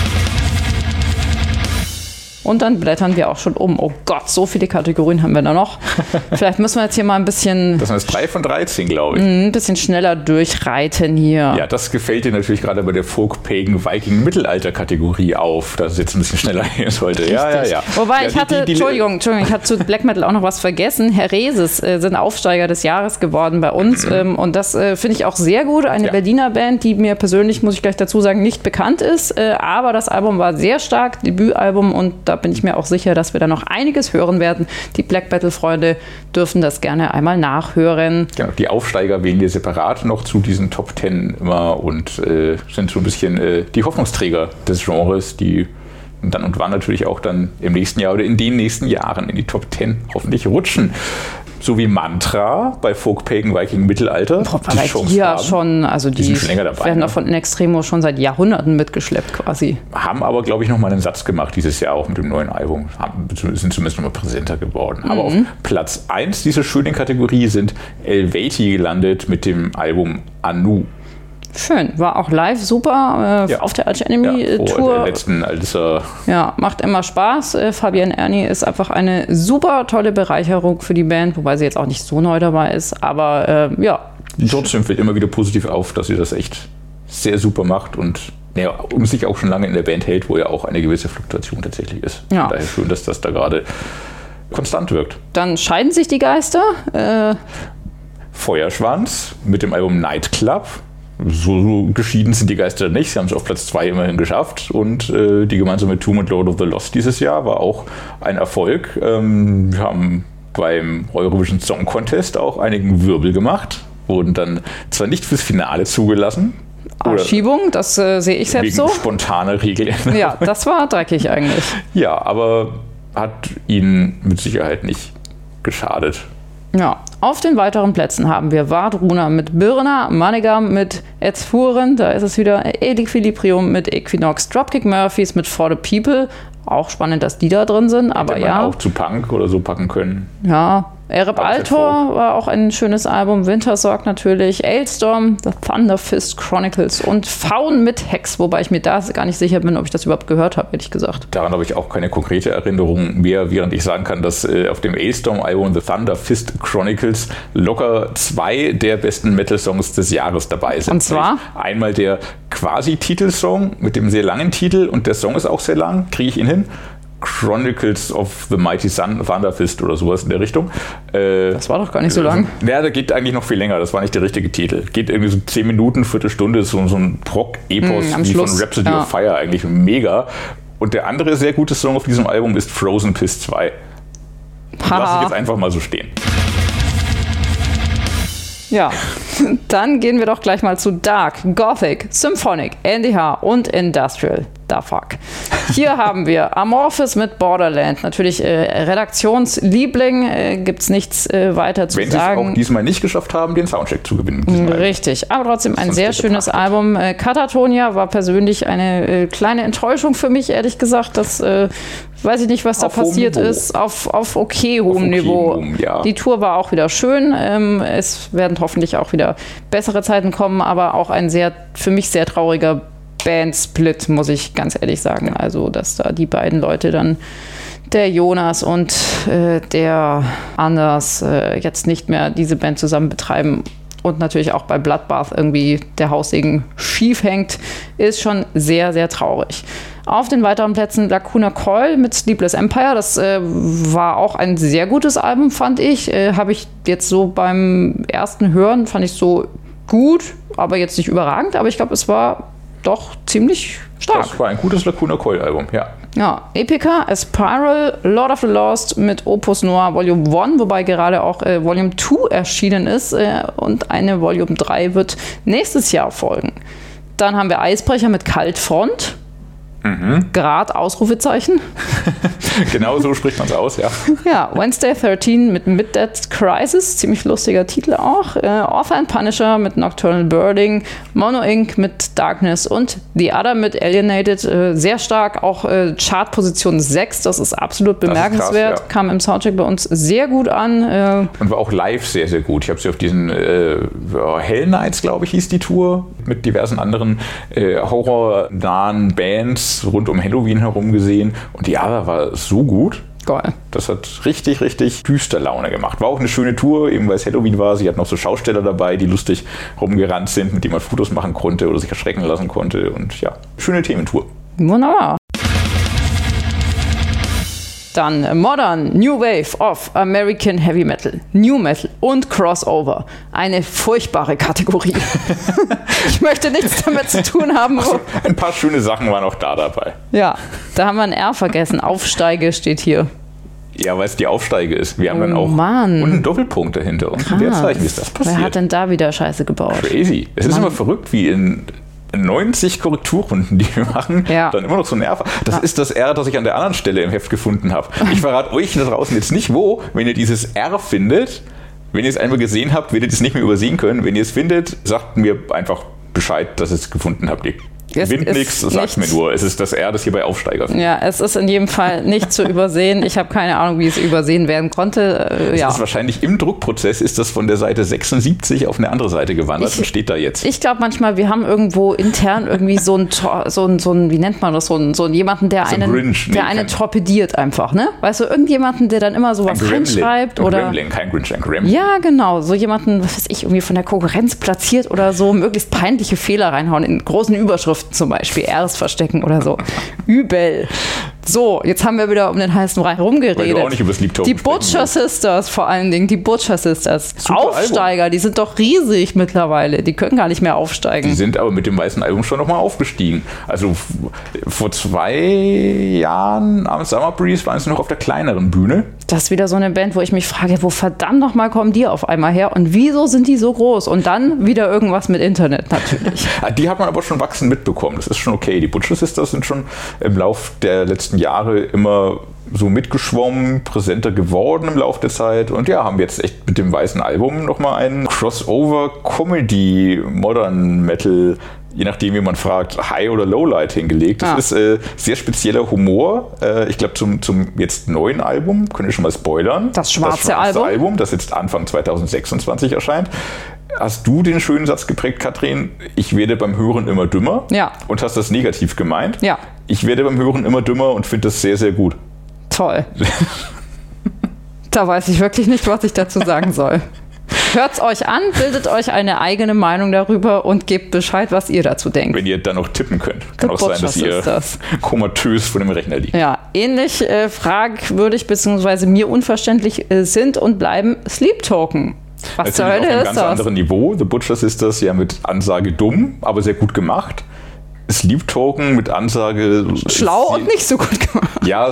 Und dann blättern wir auch schon um. Oh Gott, so viele Kategorien haben wir da noch. Vielleicht müssen wir jetzt hier mal ein bisschen... Das sind jetzt 3 von 13, glaube ich. Ein bisschen schneller durchreiten hier. Ja, das gefällt dir natürlich gerade bei der Folk, Pagan, Viking, Mittelalter-Kategorie auf, dass es jetzt ein bisschen schneller gehen sollte. Ja. Wobei, ich hatte, Entschuldigung, ich hatte zu Black Metal auch noch was vergessen. Hereses sind Aufsteiger des Jahres geworden bei uns. Und das finde ich auch sehr gut. Eine Berliner Band, die mir persönlich, muss ich gleich dazu sagen, nicht bekannt ist. Aber das Album war sehr stark, Debütalbum, und da bin ich mir auch sicher, dass wir da noch einiges hören werden. Die Black Metal-Freunde dürfen das gerne einmal nachhören. Genau, die Aufsteiger wählen wir separat noch zu diesen Top 10 immer und sind so ein bisschen die Hoffnungsträger des Genres, die dann und wann natürlich auch dann im nächsten Jahr oder in den nächsten Jahren in die Top 10 hoffentlich rutschen. So wie Mantra bei Folk, Pagan, Viking, Mittelalter. Die sind schon länger dabei, werden doch von In Extremo schon seit Jahrhunderten mitgeschleppt quasi. Haben aber, glaube ich, noch mal einen Satz gemacht dieses Jahr auch mit dem neuen Album. Sind zumindest noch mal präsenter geworden. Aber auf Platz 1 dieser schönen Kategorie sind Elvati gelandet mit dem Album Anu. Schön, war auch live super auf der Arch Enemy Tour. Der letzten Ja, macht immer Spaß. Fabienne Erni ist einfach eine super tolle Bereicherung für die Band, wobei sie jetzt auch nicht so neu dabei ist, aber Trotzdem fällt immer wieder positiv auf, dass sie das echt sehr super macht und sich auch schon lange in der Band hält, wo ja auch eine gewisse Fluktuation tatsächlich ist. Ja. Daher schön, dass das da gerade konstant wirkt. Dann scheiden sich die Geister. Feuerschwanz mit dem Album Nightclub. So geschieden sind die Geister nicht. Sie haben es auf Platz 2 immerhin geschafft. Und die gemeinsame Tomb und Lord of the Lost dieses Jahr war auch ein Erfolg. Wir haben beim Eurovision Song Contest auch einigen Wirbel gemacht. Wurden dann zwar nicht fürs Finale zugelassen. Schiebung, das sehe ich selbst so. Spontane Regeländerung. Ja, das war dreckig eigentlich. Ja, aber hat ihnen mit Sicherheit nicht geschadet. Ja, auf den weiteren Plätzen haben wir Wardruna mit Birna, Manigam mit Edsfuren, da ist es wieder Equilibrium mit Equinox, Dropkick Murphys mit For the People. Auch spannend, dass die da drin sind, aber Hätte man auch zu Punk oder so packen können. Ja, Ereb Altor war auch ein schönes Album, Wintersorg natürlich, Ailstorm, The Thunder Fist Chronicles und Faun mit Hex, wobei ich mir da gar nicht sicher bin, ob ich das überhaupt gehört habe, ehrlich gesagt. Daran habe ich auch keine konkrete Erinnerung mehr, während ich sagen kann, dass auf dem Ailstorm-Album The Thunder Fist Chronicles locker 2 der besten Metal-Songs des Jahres dabei sind. Und zwar? Einmal der quasi Titelsong mit dem sehr langen Titel, und der Song ist auch sehr lang, kriege ich ihn hin. Chronicles of the Mighty Thunder Fist oder sowas in der Richtung. Das war doch gar nicht so lang. Ja, der geht eigentlich noch viel länger. Das war nicht der richtige Titel. Geht irgendwie so 10 Minuten, Viertelstunde, so ein Prog-Epos wie von Rhapsody of Fire, eigentlich mega. Und der andere sehr gute Song auf diesem Album ist Frozen Piss 2. Lass ich jetzt einfach mal so stehen. Ja, Dann gehen wir doch gleich mal zu Dark, Gothic, Symphonic, NDH und Industrial. Da fuck. Hier haben wir Amorphis mit Borderland. Natürlich Redaktionsliebling, gibt es nichts weiter zu sagen. Wenn sie es auch diesmal nicht geschafft haben, den Soundcheck zu gewinnen. Richtig, aber trotzdem ein sehr schönes Album. Katatonia war persönlich eine kleine Enttäuschung für mich, ehrlich gesagt. Das weiß ich nicht, was da passiert ist. Auf okay hohem Niveau. Ja. Die Tour war auch wieder schön. Es werden hoffentlich auch wieder bessere Zeiten kommen, aber auch ein für mich sehr trauriger Bandsplit, muss ich ganz ehrlich sagen. Also, dass da die beiden Leute dann, der Jonas und der Anders, jetzt nicht mehr diese Band zusammen betreiben und natürlich auch bei Bloodbath irgendwie der Haussegen schief hängt, ist schon sehr, sehr traurig. Auf den weiteren Plätzen Lacuna Coil mit Sleepless Empire. Das war auch ein sehr gutes Album, fand ich. Habe ich jetzt so beim ersten Hören, fand ich so gut, aber jetzt nicht überragend. Aber ich glaube, es war doch ziemlich stark. Das war ein gutes Lacuna Coil-Album, ja. Ja, Epica, A Spiral, Lord of the Lost mit Opus Noir Volume 1, wobei gerade auch Volume 2 erschienen ist und eine Volume 3 wird nächstes Jahr folgen. Dann haben wir Eisbrecher mit Kaltfront. Grad, Ausrufezeichen. Genau so spricht man es aus, ja. Ja, Wednesday 13 mit Mid-Death Crisis, ziemlich lustiger Titel auch. Author and Punisher mit Nocturnal Birding, Mono Inc. mit Darkness und The Other mit Alienated. Sehr stark, auch Chartposition 6, das ist absolut bemerkenswert. Krass, ja. Kam im Soundcheck bei uns sehr gut an. Und war auch live sehr, sehr gut. Ich habe sie auf diesen Hell Nights, glaube ich, hieß die Tour, mit diversen anderen horrornahen Bands rund um Halloween herum gesehen und die Other war so gut. Geil. Das hat richtig, richtig düster Laune gemacht. War auch eine schöne Tour, eben weil es Halloween war. Sie hatten noch so Schausteller dabei, die lustig rumgerannt sind, mit denen man Fotos machen konnte oder sich erschrecken lassen konnte und ja, schöne Thementour. Wunderbar. Dann Modern New Wave of American Heavy Metal, New Metal und Crossover. Eine furchtbare Kategorie. Ich möchte nichts damit zu tun haben. Also, ein paar schöne Sachen waren auch da dabei. Ja, da haben wir ein R vergessen. Aufsteige steht hier. Ja, weil es die Aufsteige ist. Wir haben dann auch und einen Doppelpunkt dahinter. Und in der Zeit ist das passiert. Wer hat denn da wieder Scheiße gebaut? Crazy. Es ist immer verrückt, wie in 90 Korrekturrunden, die wir machen, dann immer noch so ein R. Das ist das R, das ich an der anderen Stelle im Heft gefunden habe. Ich verrate euch da draußen jetzt nicht wo, wenn ihr dieses R findet. Wenn ihr es einmal gesehen habt, werdet ihr es nicht mehr übersehen können. Wenn ihr es findet, sagt mir einfach Bescheid, dass ihr es gefunden habt. Gewinnt nichts, sagt mir nur. Es ist das R, das hier bei Aufsteiger findet. Ja, es ist in jedem Fall nicht zu übersehen. Ich habe keine Ahnung, wie es übersehen werden konnte. Es ist wahrscheinlich im Druckprozess ist das von der Seite 76 auf eine andere Seite gewandert und steht da jetzt. Ich glaube manchmal, wir haben irgendwo intern irgendwie so ein wie nennt man das, so einen jemanden, der einen torpediert einfach, ne? Weißt du, irgendjemanden, der dann immer sowas reinschreibt oder... Gremlin, kein Grinch, ein Gremlin. Ja, genau. So jemanden, was weiß ich, irgendwie von der Konkurrenz platziert oder so, möglichst peinliche Fehler reinhauen in großen Überschriften zum Beispiel, Rs verstecken oder so. Übel. So, jetzt haben wir wieder um den heißen Brei rumgeredet. Weil du auch nicht über Sleep Token die Butcher Sisters vor allen Dingen, die Butcher Sisters. Super Aufsteiger, Album. Die sind doch riesig mittlerweile. Die können gar nicht mehr aufsteigen. Die sind aber mit dem weißen Album schon nochmal aufgestiegen. Also vor 2 Jahren am Summer Breeze waren sie noch auf der kleineren Bühne. Das ist wieder so eine Band, wo ich mich frage, wo verdammt nochmal kommen die auf einmal her und wieso sind die so groß? Und dann wieder irgendwas mit Internet natürlich. Die hat man aber schon wachsen mitbekommen. Das ist schon okay. Die Butcher Sisters sind schon im Lauf der letzten Jahre immer so mitgeschwommen, präsenter geworden im Laufe der Zeit und ja, haben jetzt echt mit dem weißen Album nochmal einen Crossover-Comedy, Modern Metal, je nachdem wie man fragt, High- oder Lowlight hingelegt. Das ist sehr spezieller Humor. Ich glaube zum jetzt neuen Album, können wir schon mal spoilern. Das schwarze Album, das jetzt Anfang 2026 erscheint. Hast du den schönen Satz geprägt, Katrin, ich werde beim Hören immer dümmer? Ja. Und hast das negativ gemeint? Ja. Ich werde beim Hören immer dümmer und finde das sehr, sehr gut. Toll. Da weiß ich wirklich nicht, was ich dazu sagen soll. Hört's euch an, bildet euch eine eigene Meinung darüber und gebt Bescheid, was ihr dazu denkt. Wenn ihr dann noch tippen könnt. Kann auch sein, dass ihr komatös vor dem Rechner liegt. Ja, ähnlich fragwürdig bzw. mir unverständlich sind und bleiben Sleep Token. Was zur Hölle ist das? Auf einem ganz anderen Niveau. The Butcher Sisters ja mit Ansage dumm, aber sehr gut gemacht. Sleep Token mit Ansage. Schlau und nicht so gut gemacht.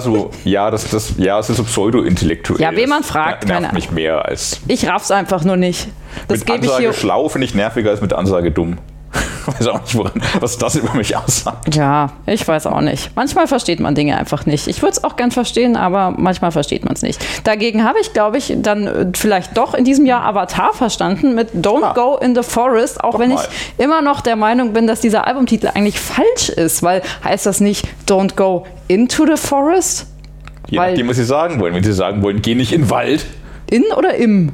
Es ist so pseudo-intellektuell. Ja, wen man fragt. Das nervt mich mehr als. Ich raff's einfach nur nicht. Das mit Ansage schlau finde ich nerviger als mit Ansage dumm. Ich weiß auch nicht, was das über mich aussagt. Ja, ich weiß auch nicht. Manchmal versteht man Dinge einfach nicht. Ich würde es auch gern verstehen, aber manchmal versteht man es nicht. Dagegen habe ich, glaube ich, dann vielleicht doch in diesem Jahr Avatar verstanden mit Don't Go in the Forest, auch wenn ich immer noch der Meinung bin, dass dieser Albumtitel eigentlich falsch ist, weil heißt das nicht Don't Go into the Forest? Je nachdem, was Sie sagen wollen. Wenn Sie sagen wollen, geh nicht in den Wald. In oder im?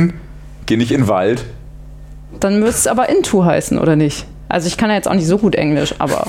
Geh nicht in den Wald. Dann müsste es aber into heißen, oder nicht? Also ich kann ja jetzt auch nicht so gut Englisch, aber...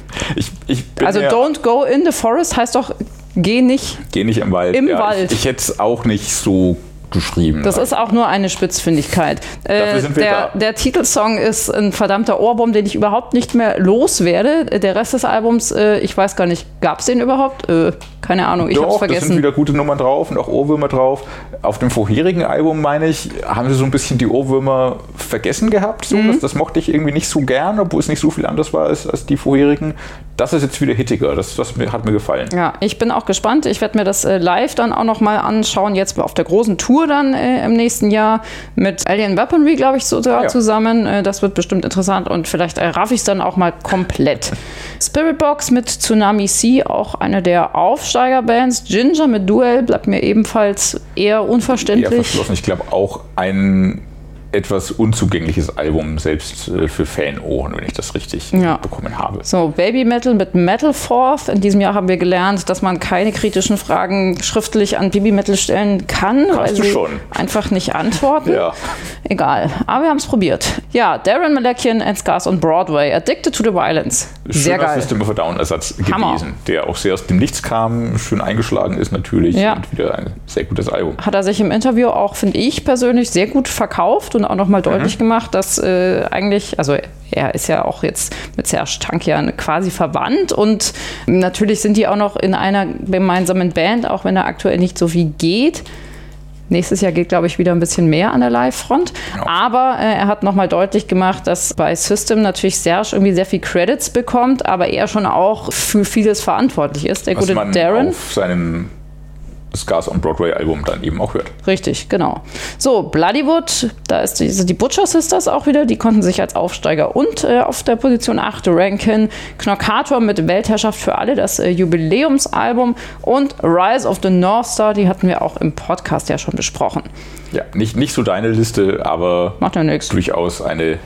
Also don't go in the forest heißt doch, geh nicht im Wald. Wald. Ich hätte es auch nicht so geschrieben. Das ist auch nur eine Spitzfindigkeit. Dafür sind wir da. Der Titelsong ist ein verdammter Ohrwurm, den ich überhaupt nicht mehr loswerde. Der Rest des Albums, ich weiß gar nicht, gab es den überhaupt? Keine Ahnung, ich habe es vergessen. Da sind wieder gute Nummern drauf und auch Ohrwürmer drauf. Auf dem vorherigen Album, meine ich, haben sie so ein bisschen die Ohrwürmer vergessen gehabt. So. Das mochte ich irgendwie nicht so gern, obwohl es nicht so viel anders war als die vorherigen. Das ist jetzt wieder hittiger. Das hat mir gefallen. Ja, ich bin auch gespannt. Ich werde mir das live dann auch nochmal anschauen. Jetzt auf der großen Tour dann im nächsten Jahr mit Alien Weaponry, glaube ich, sogar zusammen. Das wird bestimmt interessant und vielleicht raff ich es dann auch mal komplett. Spiritbox mit Tsunami Sea, auch eine der Aufsteigerbands. Ginger mit Duell bleibt mir ebenfalls eher unverständlich. Eher verschlossen. Ich glaube auch ein etwas unzugängliches Album, selbst für Fanohren, wenn ich das richtig bekommen habe. So, Baby Metal mit Metal Forth. In diesem Jahr haben wir gelernt, dass man keine kritischen Fragen schriftlich an Baby Metal stellen kann, weil sie einfach nicht antworten. Ja. Egal, aber wir haben es probiert. Ja, Darren Malakian and Scars on Broadway, Addicted to the Violence. Sehr geil. System of a Down-Ersatz gewesen, der auch sehr aus dem Nichts kam, schön eingeschlagen ist natürlich und wieder ein sehr gutes Album. Hat er sich im Interview auch, finde ich persönlich, sehr gut verkauft und auch nochmal deutlich gemacht, dass eigentlich, also er ist ja auch jetzt mit Serj Tankian quasi verwandt und natürlich sind die auch noch in einer gemeinsamen Band, auch wenn da aktuell nicht so viel geht. Nächstes Jahr geht, glaube ich, wieder ein bisschen mehr an der Live-Front. Genau. Aber er hat nochmal deutlich gemacht, dass bei System natürlich Serj irgendwie sehr viel Credits bekommt, aber er schon auch für vieles verantwortlich ist. Der gute Darren. Auf seinem Scars on Broadway Album dann eben auch hört. Richtig, genau. So, Bloodywood, da sind die Butcher Sisters auch wieder, die konnten sich als Aufsteiger und auf der Position 8 ranken. Knockator mit Weltherrschaft für alle, das Jubiläumsalbum und Rise of the North Star, die hatten wir auch im Podcast ja schon besprochen. Ja, nicht so deine Liste, aber macht ja nichts. Durchaus eine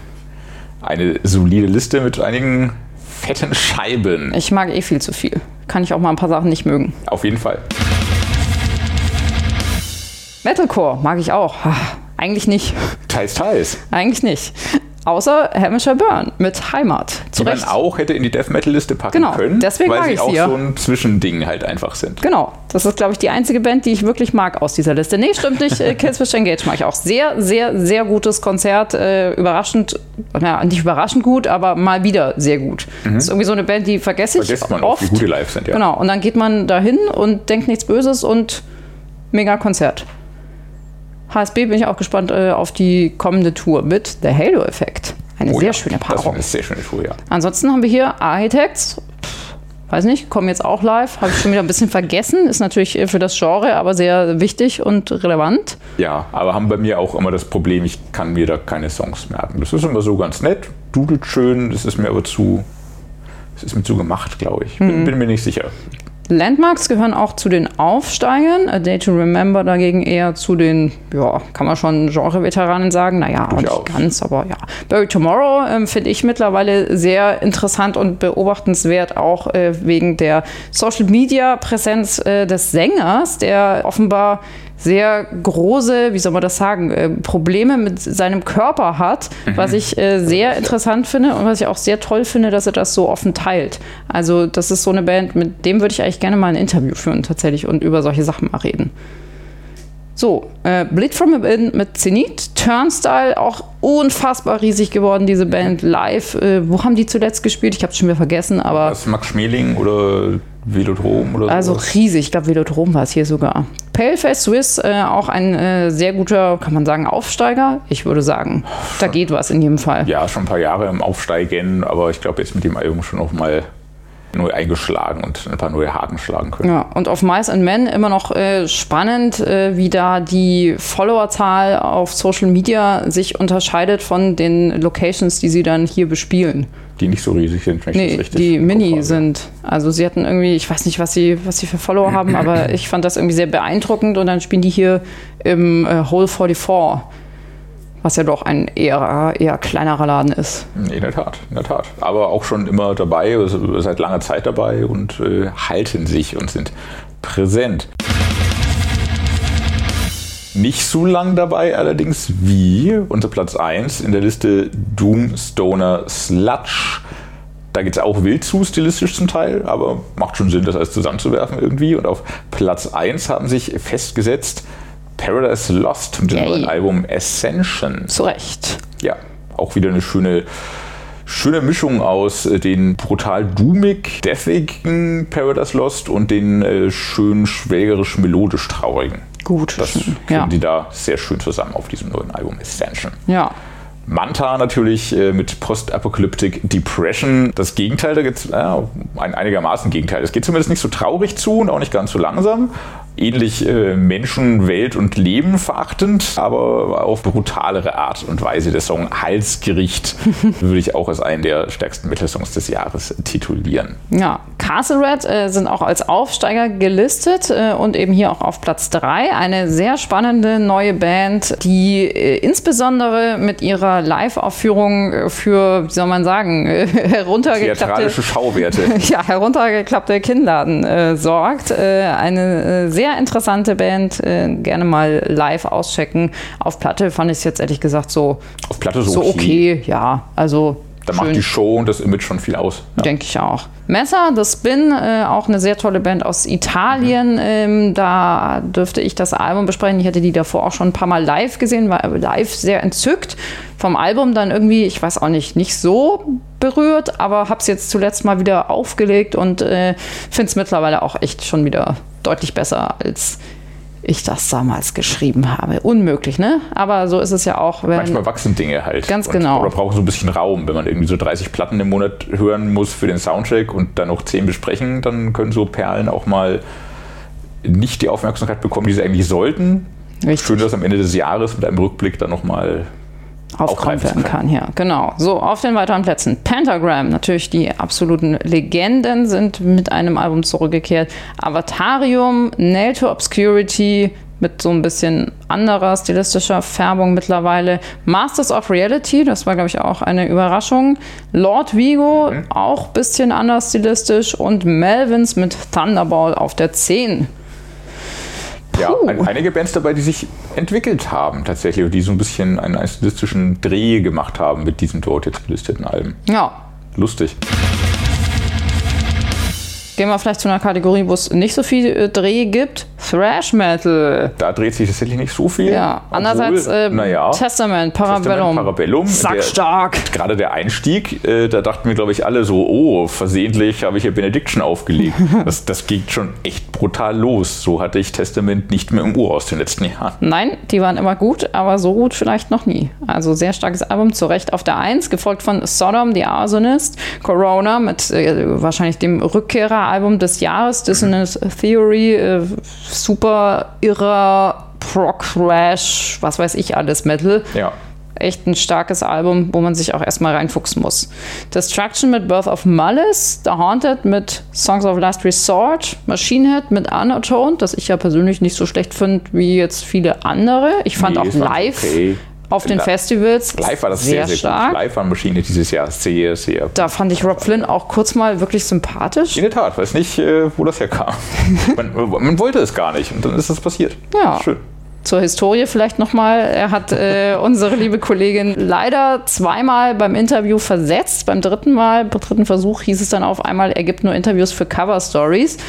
solide Liste mit einigen fetten Scheiben. Ich mag viel zu viel. Kann ich auch mal ein paar Sachen nicht mögen. Auf jeden Fall. Metalcore mag ich auch. Eigentlich nicht. Teils. Eigentlich nicht. Außer Hamish Burn mit Heimat. Die man auch hätte in die Death Metal Liste packen können, deswegen weil mag sie ich auch sie so ein Zwischending halt einfach sind. Genau. Das ist, glaube ich, die einzige Band, die ich wirklich mag aus dieser Liste. Nee, stimmt nicht. Killswitch Engage mag ich auch. Sehr, sehr, sehr gutes Konzert. Überraschend, nicht überraschend gut, aber mal wieder sehr gut. Das ist irgendwie so eine Band, die vergesse ich Vergisst man oft. Auch, wie gut die live sind, ja. Genau. Und dann geht man dahin und denkt nichts Böses und mega Konzert. HSB bin ich auch gespannt auf die kommende Tour mit The Halo Effect. Eine sehr schöne Paarung. Das war eine sehr schöne Tour, ja. Ansonsten haben wir hier Architects. Weiß nicht, kommen jetzt auch live. Habe ich schon wieder ein bisschen vergessen. Ist natürlich für das Genre aber sehr wichtig und relevant. Ja, aber haben bei mir auch immer das Problem, ich kann mir da keine Songs merken. Das ist immer so ganz nett, dudelt schön. Das ist mir aber zu gemacht, glaube ich. Bin mir nicht sicher. Landmarks gehören auch zu den Aufsteigern. A Day to Remember dagegen eher zu den, kann man schon Genre-Veteranen sagen. Naja, auch nicht ganz, aber ja. Buried Tomorrow finde ich mittlerweile sehr interessant und beobachtenswert, auch wegen der Social-Media-Präsenz des Sängers, der offenbar sehr große, wie soll man das sagen, Probleme mit seinem Körper hat, was ich sehr interessant finde und was ich auch sehr toll finde, dass er das so offen teilt. Also das ist so eine Band, mit dem würde ich eigentlich gerne mal ein Interview führen tatsächlich und über solche Sachen mal reden. So, Bleed From Within mit Zenith, Turnstile, auch unfassbar riesig geworden, diese Band live. Wo haben die zuletzt gespielt? Ich habe es schon wieder vergessen, aber... Das Max Schmeling oder Velodrom oder so. Also riesig, ich glaube Velodrom war es hier sogar. Paleface Swiss, auch ein sehr guter, kann man sagen, Aufsteiger? Ich würde sagen, da geht was in jedem Fall. Ja, schon ein paar Jahre im Aufsteigen, aber ich glaube jetzt mit dem Album schon noch mal neu eingeschlagen und ein paar neue Haken schlagen können. Ja, und auf Mice and Men immer noch spannend, wie da die Followerzahl auf Social Media sich unterscheidet von den Locations, die sie dann hier bespielen. Die nicht so riesig sind, wenn ich das richtig die Mini habe. sind. Also sie hatten irgendwie, ich weiß nicht, was sie für Follower haben, aber ich fand das irgendwie sehr beeindruckend und dann spielen die hier im Hole 44. Was ja doch ein eher kleinerer Laden ist. In der Tat. Aber auch schon immer dabei, also seit langer Zeit dabei und halten sich und sind präsent. Nicht so lang dabei allerdings wie unser Platz 1 in der Liste Doomstoner Sludge. Da geht es auch wild zu, stilistisch zum Teil, aber macht schon Sinn, das alles zusammenzuwerfen irgendwie. Und auf Platz 1 haben sich festgesetzt Paradise Lost mit dem neuen Album Ascension. Zu Recht. Ja, auch wieder eine schöne Mischung aus den brutal doomig, deathigen Paradise Lost und den schön schwelgerisch-melodisch traurigen. Gut. Das kriegen die da sehr schön zusammen auf diesem neuen Album Ascension. Ja. Manta natürlich mit Post-Apocalyptic Depression. Das Gegenteil, da gibt es ein einigermaßen Gegenteil. Es geht zumindest nicht so traurig zu und auch nicht ganz so langsam. Ähnlich Menschen, Welt und Leben verachtend, aber auf brutalere Art und Weise. Der Song Halsgericht würde ich auch als einen der stärksten Metal-Songs des Jahres titulieren. Ja, Castle Red sind auch als Aufsteiger gelistet und eben hier auch auf Platz 3. Eine sehr spannende neue Band, die insbesondere mit ihrer Live-Aufführung für, wie soll man sagen, theatralische Schauwerte. Ja, heruntergeklappte Kinnladen sorgt. Eine sehr interessante Band, gerne mal live auschecken. Auf Platte fand ich es jetzt ehrlich gesagt so okay. Ja, also da macht die Show und das Image schon viel aus. Ja. Denke ich auch. Messer, The Spin, auch eine sehr tolle Band aus Italien. Da dürfte ich das Album besprechen. Ich hatte die davor auch schon ein paar Mal live gesehen, war live sehr entzückt. Vom Album dann irgendwie, ich weiß auch nicht so berührt, aber habe es jetzt zuletzt mal wieder aufgelegt und finde es mittlerweile auch echt schon wieder deutlich besser, als ich das damals geschrieben habe. Unmöglich, ne? Aber so ist es ja auch. Manchmal wachsen Dinge halt. Ganz genau. Oder brauchen so ein bisschen Raum. Wenn man irgendwie so 30 Platten im Monat hören muss für den Soundcheck und dann noch 10 besprechen, dann können so Perlen auch mal nicht die Aufmerksamkeit bekommen, die sie eigentlich sollten. Richtig. Schön, dass am Ende des Jahres mit einem Rückblick dann nochmal aufgreifen werden kann. Ja, genau. So, auf den weiteren Plätzen. Pentagram, natürlich die absoluten Legenden, sind mit einem Album zurückgekehrt. Avatarium, Nail to Obscurity mit so ein bisschen anderer stilistischer Färbung mittlerweile. Masters of Reality, das war, glaube ich, auch eine Überraschung. Lord Vigo, auch ein bisschen anders stilistisch. Und Melvins mit Thunderball auf der 10. Ja, einige Bands dabei, die sich entwickelt haben tatsächlich und die so ein bisschen einen stilistischen Dreh gemacht haben mit diesen dort jetzt gelisteten Alben. Ja. Lustig. Gehen wir vielleicht zu einer Kategorie, wo es nicht so viel Dreh gibt. Thrash Metal. Da dreht sich tatsächlich nicht so viel. Ja, andererseits Testament, Parabellum. Sackstark. Gerade der Einstieg, da dachten wir, glaube ich, alle so, versehentlich habe ich hier Benediction aufgelegt. das ging schon echt brutal los. So hatte ich Testament nicht mehr im Ohr aus den letzten Jahren. Nein, die waren immer gut, aber so gut vielleicht noch nie. Also sehr starkes Album, zu Recht auf der 1, gefolgt von Sodom, The Arsonist, Corona mit wahrscheinlich dem Rückkehreralbum des Jahres, Dissonance Theory, super irrer Prog-Thrash, was weiß ich alles, Metal. Ja. Echt ein starkes Album, wo man sich auch erstmal reinfuchsen muss. Destruction mit Birth of Malice, The Haunted mit Songs of Last Resort, Machine Head mit Unatoned, das ich ja persönlich nicht so schlecht finde wie jetzt viele andere. Ich fand auch live auf den Festivals live war das sehr, sehr stark. Gut. Live war Machine Head dieses Jahr sehr, sehr gut. Da fand ich Rob Flynn auch kurz mal wirklich sympathisch. In der Tat, weiß nicht, wo das herkam. man wollte es gar nicht und dann ist das passiert. Ja. Schön. Zur Historie vielleicht nochmal. Er hat unsere liebe Kollegin leider zweimal beim Interview versetzt. Beim dritten Versuch hieß es dann auf einmal, er gibt nur Interviews für Cover Stories.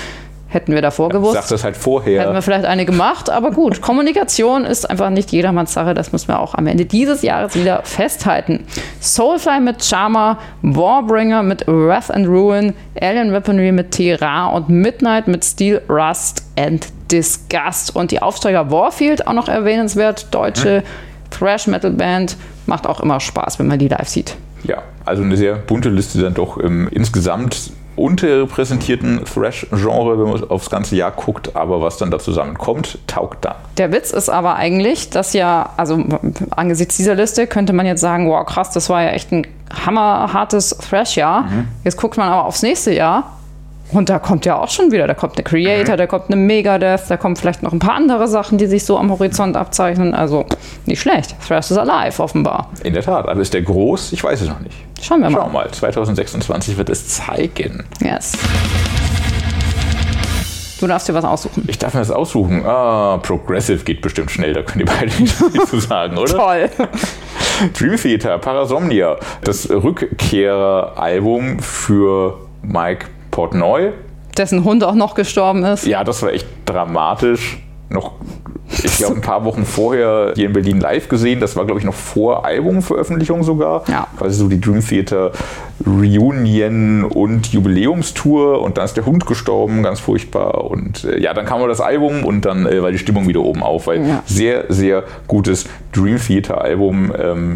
Hätten wir davor gewusst. Sag das halt vorher. Hätten wir vielleicht eine gemacht, aber gut. Kommunikation ist einfach nicht jedermanns Sache. Das müssen wir auch am Ende dieses Jahres wieder festhalten. Soulfly mit Charmer, Warbringer mit Wrath and Ruin, Alien Weaponry mit Terra und Midnight mit Steel, Rust and Disgust. Und die Aufsteiger Warfield, auch noch erwähnenswert, deutsche Thrash-Metal-Band. Macht auch immer Spaß, wenn man die live sieht. Ja, also eine sehr bunte Liste dann doch im insgesamt unterrepräsentierten Thrash-Genre, wenn man aufs ganze Jahr guckt, aber was dann da zusammenkommt, taugt dann. Der Witz ist aber eigentlich, dass ja, also angesichts dieser Liste könnte man jetzt sagen, wow krass, das war ja echt ein hammerhartes Thrash-Jahr. Jetzt guckt man aber aufs nächste Jahr und da kommt ja auch schon wieder, da kommt eine Creator, da kommt eine Megadeth, da kommen vielleicht noch ein paar andere Sachen, die sich so am Horizont abzeichnen. Also nicht schlecht. Thrash is alive offenbar. In der Tat, aber ist der groß? Ich weiß es noch nicht. Schauen wir mal. Schauen wir mal. 2026 wird es zeigen. Yes. Du darfst dir was aussuchen. Ich darf mir das aussuchen. Progressive geht bestimmt schnell, da können die beiden nicht zu sagen, oder? Toll. Dream Theater, Parasomnia, das Rückkehralbum für Mike Portnoy. Dessen Hund auch noch gestorben ist. Ja, das war echt dramatisch. Noch, ich glaube, ein paar Wochen vorher hier in Berlin live gesehen. Das war, glaube ich, noch vor Albumveröffentlichung sogar. Ja. Quasi so die Dream Theater Reunion und Jubiläumstour. Und dann ist der Hund gestorben, ganz furchtbar. Und ja, dann kam mal das Album und dann war die Stimmung wieder oben auf. Weil sehr, sehr gutes Dream Theater Album.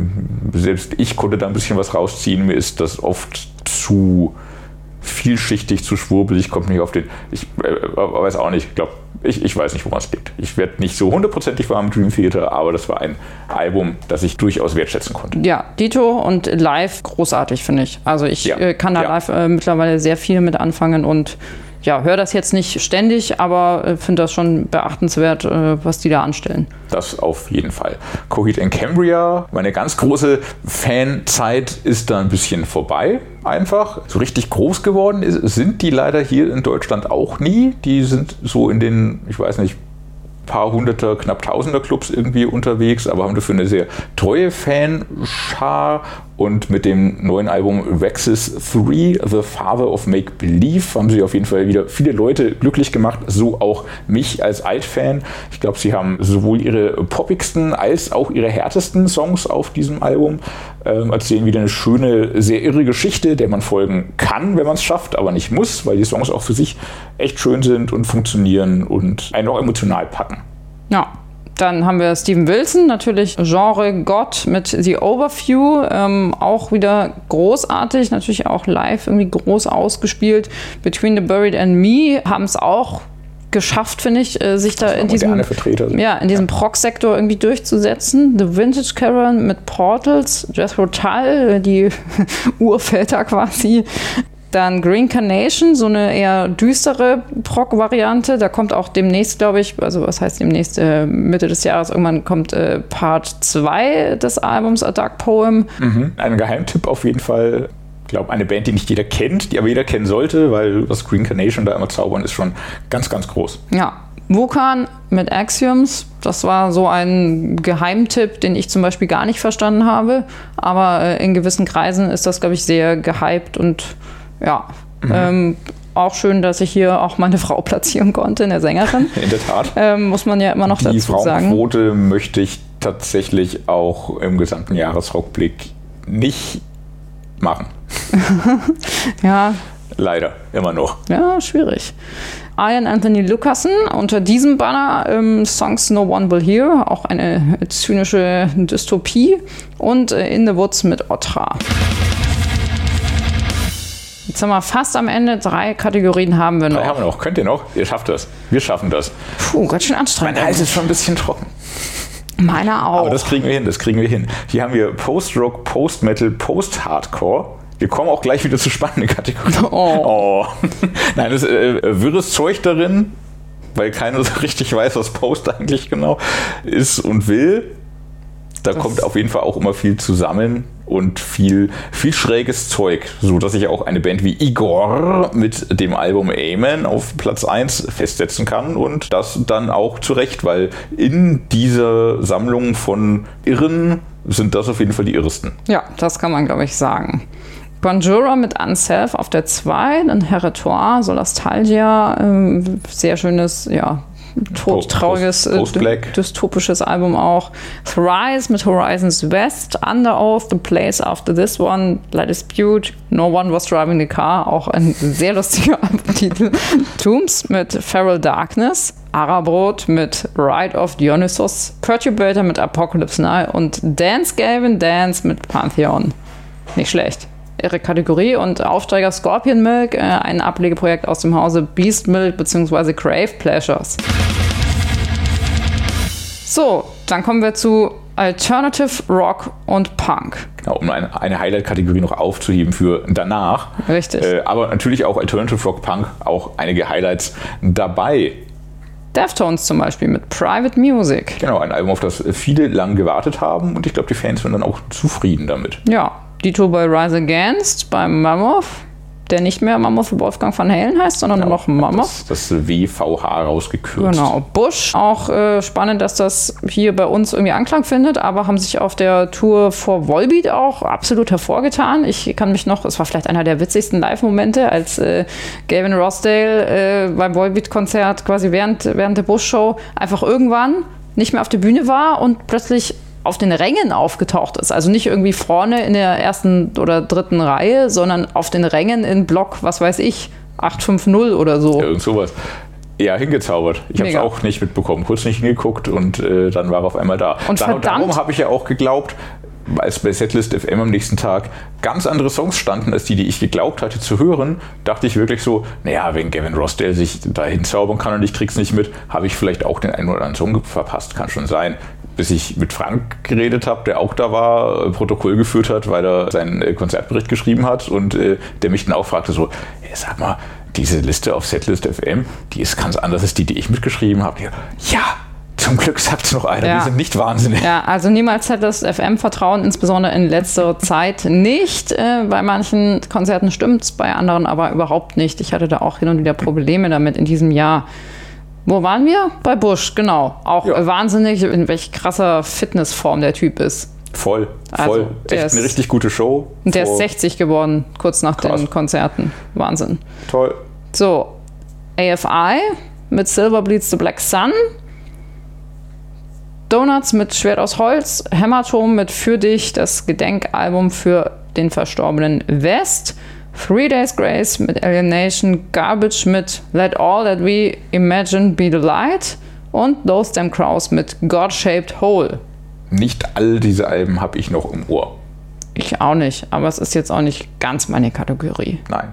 Selbst ich konnte da ein bisschen was rausziehen. Mir ist das oft zu vielschichtig, zu schwurbelig, kommt nicht auf den. Ich weiß auch nicht, ich weiß nicht, woran es liegt. Ich werde nicht so hundertprozentig warm mit Dream Theater, aber das war ein Album, das ich durchaus wertschätzen konnte. Ja, Dito und live großartig, finde ich. Also ich kann da live mittlerweile sehr viel mit anfangen und ja, höre das jetzt nicht ständig, aber finde das schon beachtenswert, was die da anstellen. Das auf jeden Fall. Coheed and Cambria, meine ganz große Fanzeit ist da ein bisschen vorbei. Einfach so richtig groß geworden sind die leider hier in Deutschland auch nie. Die sind so in den, ich weiß nicht, paar Hunderter, knapp Tausender Clubs irgendwie unterwegs, aber haben dafür eine sehr treue Fanschar. Und mit dem neuen Album Vexus 3, The Father of Make Believe, haben sie auf jeden Fall wieder viele Leute glücklich gemacht, so auch mich als Altfan. Ich glaube, sie haben sowohl ihre poppigsten als auch ihre härtesten Songs auf diesem Album, erzählen wieder eine schöne, sehr irre Geschichte, der man folgen kann, wenn man es schafft, aber nicht muss, weil die Songs auch für sich echt schön sind und funktionieren und einen auch emotional packen. Ja. Dann haben wir Steven Wilson, natürlich Genre-Gott mit The Overview, auch wieder großartig, natürlich auch live irgendwie groß ausgespielt. Between the Buried and Me haben es auch geschafft, finde ich, sich da in diesem Prog-Sektor irgendwie durchzusetzen. The Vintage Caravan mit Portals, Jethro Tull, die Urväter quasi. Dann Green Carnation, so eine eher düstere Prog-Variante. Da kommt auch demnächst, glaube ich, also was heißt demnächst, Mitte des Jahres, irgendwann kommt Part 2 des Albums A Dark Poem. Ein Geheimtipp auf jeden Fall. Ich glaube, eine Band, die nicht jeder kennt, die aber jeder kennen sollte, weil was Green Carnation da immer zaubern, ist schon ganz, ganz groß. Ja. Vulkan mit Axioms, das war so ein Geheimtipp, den ich zum Beispiel gar nicht verstanden habe. Aber in gewissen Kreisen ist das, glaube ich, sehr gehypt und ja, auch schön, dass ich hier auch meine Frau platzieren konnte, eine Sängerin. In der Tat. Muss man ja immer noch dazu sagen. Die Frauenquote möchte ich tatsächlich auch im gesamten Jahresrückblick nicht machen. Ja. Leider, immer noch. Ja, schwierig. Ian Anthony Lucassen unter diesem Banner, Songs No One Will Hear, auch eine zynische Dystopie. Und In the Woods mit Otra. Jetzt sind wir fast am Ende. 3 Kategorien haben wir noch. 3 haben wir noch. Könnt ihr noch? Ihr schafft das. Wir schaffen das. Puh, ganz schön anstrengend. Mein Hals ist schon ein bisschen trocken. Meiner auch. Aber das kriegen wir hin, Hier haben wir Post-Rock, Post-Metal, Post-Hardcore. Wir kommen auch gleich wieder zu spannenden Kategorien. Oh. Nein, das ist wirres Zeug darin, weil keiner so richtig weiß, was Post eigentlich genau ist und will. Da kommt auf jeden Fall auch immer viel zusammen und viel schräges Zeug, so dass ich auch eine Band wie Igor mit dem Album Amen auf Platz 1 festsetzen kann und das dann auch zu Recht, weil in dieser Sammlung von Irren sind das auf jeden Fall die irresten. Ja, das kann man, glaube ich, sagen. Conjurer mit Unself auf der 2, dann Heretoire, Solastalgia, sehr schönes, todtrauriges, dystopisches Album auch. Thrice mit Horizons West, Under Oath, The Place After This One, Light Dispute, No One Was Driving the Car, auch ein sehr lustiger Albumtitel. Tombs mit Feral Darkness, Arabrot mit Rite of Dionysus, Perturbator mit Apocalypse Now und Dance Gavin Dance mit Pantheon. Nicht schlecht. Ihre Kategorie und Aufsteiger Scorpion Milk, ein Ablegeprojekt aus dem Hause Beast Milk bzw. Crave Pleasures. So, dann kommen wir zu Alternative Rock und Punk. Genau, um eine Highlight-Kategorie noch aufzuheben für danach. Richtig. Aber natürlich auch Alternative Rock Punk, auch einige Highlights dabei. Deftones zum Beispiel mit Private Music. Genau, ein Album, auf das viele lang gewartet haben und ich glaube, die Fans sind dann auch zufrieden damit. Ja, Dito bei Rise Against, beim Mammoth, der nicht mehr Mammoth Wolfgang van Halen heißt, sondern nur noch Mammoth. Das WVH rausgekürzt. Genau. Bush, auch spannend, dass das hier bei uns irgendwie Anklang findet, aber haben sich auf der Tour vor Volbeat auch absolut hervorgetan. Ich kann mich noch, es war vielleicht einer der witzigsten Live-Momente, als Gavin Rossdale beim Volbeat-Konzert quasi während der Bush-Show einfach irgendwann nicht mehr auf der Bühne war und plötzlich auf den Rängen aufgetaucht ist. Also nicht irgendwie vorne in der ersten oder dritten Reihe, sondern auf den Rängen in Block, was weiß ich, 850 oder so. Irgend sowas. Ja, hingezaubert. Ich habe es auch nicht mitbekommen. Kurz nicht hingeguckt und dann war er auf einmal da. Und darum habe ich ja auch geglaubt, als bei Setlist FM am nächsten Tag ganz andere Songs standen, als die ich geglaubt hatte zu hören, dachte ich wirklich so, naja, wenn Gavin Rossdale sich da hinzaubern kann und ich krieg's nicht mit, habe ich vielleicht auch den einen oder anderen Song verpasst. Kann schon sein. Bis ich mit Frank geredet habe, der auch da war, Protokoll geführt hat, weil er seinen Konzertbericht geschrieben hat und der mich dann auch fragte so, hey, sag mal, diese Liste auf Setlist FM, die ist ganz anders als die ich mitgeschrieben habe. Ja, zum Glück sagt es noch einer, wir sind nicht wahnsinnig. Ja, also niemals Setlist FM vertrauen, insbesondere in letzter Zeit nicht. Bei manchen Konzerten stimmt es, bei anderen aber überhaupt nicht. Ich hatte da auch hin und wieder Probleme damit in diesem Jahr. Wo waren wir? Bei Bush, genau. Auch wahnsinnig, in welch krasser Fitnessform der Typ ist. Voll. Also, echt eine richtig gute Show. Und der ist 60 geworden, kurz nach den Konzerten. Wahnsinn. Toll. So, AFI mit Silver Bleeds the Black Sun. Donuts mit Schwert aus Holz. Hämatom mit Für dich, das Gedenkalbum für den verstorbenen West. 3 Days Grace mit Alienation, Garbage mit Let All That We Imagine Be the Light und Those Damn Crows mit God-Shaped Hole. Nicht all diese Alben habe ich noch im Ohr. Ich auch nicht, aber es ist jetzt auch nicht ganz meine Kategorie. Nein.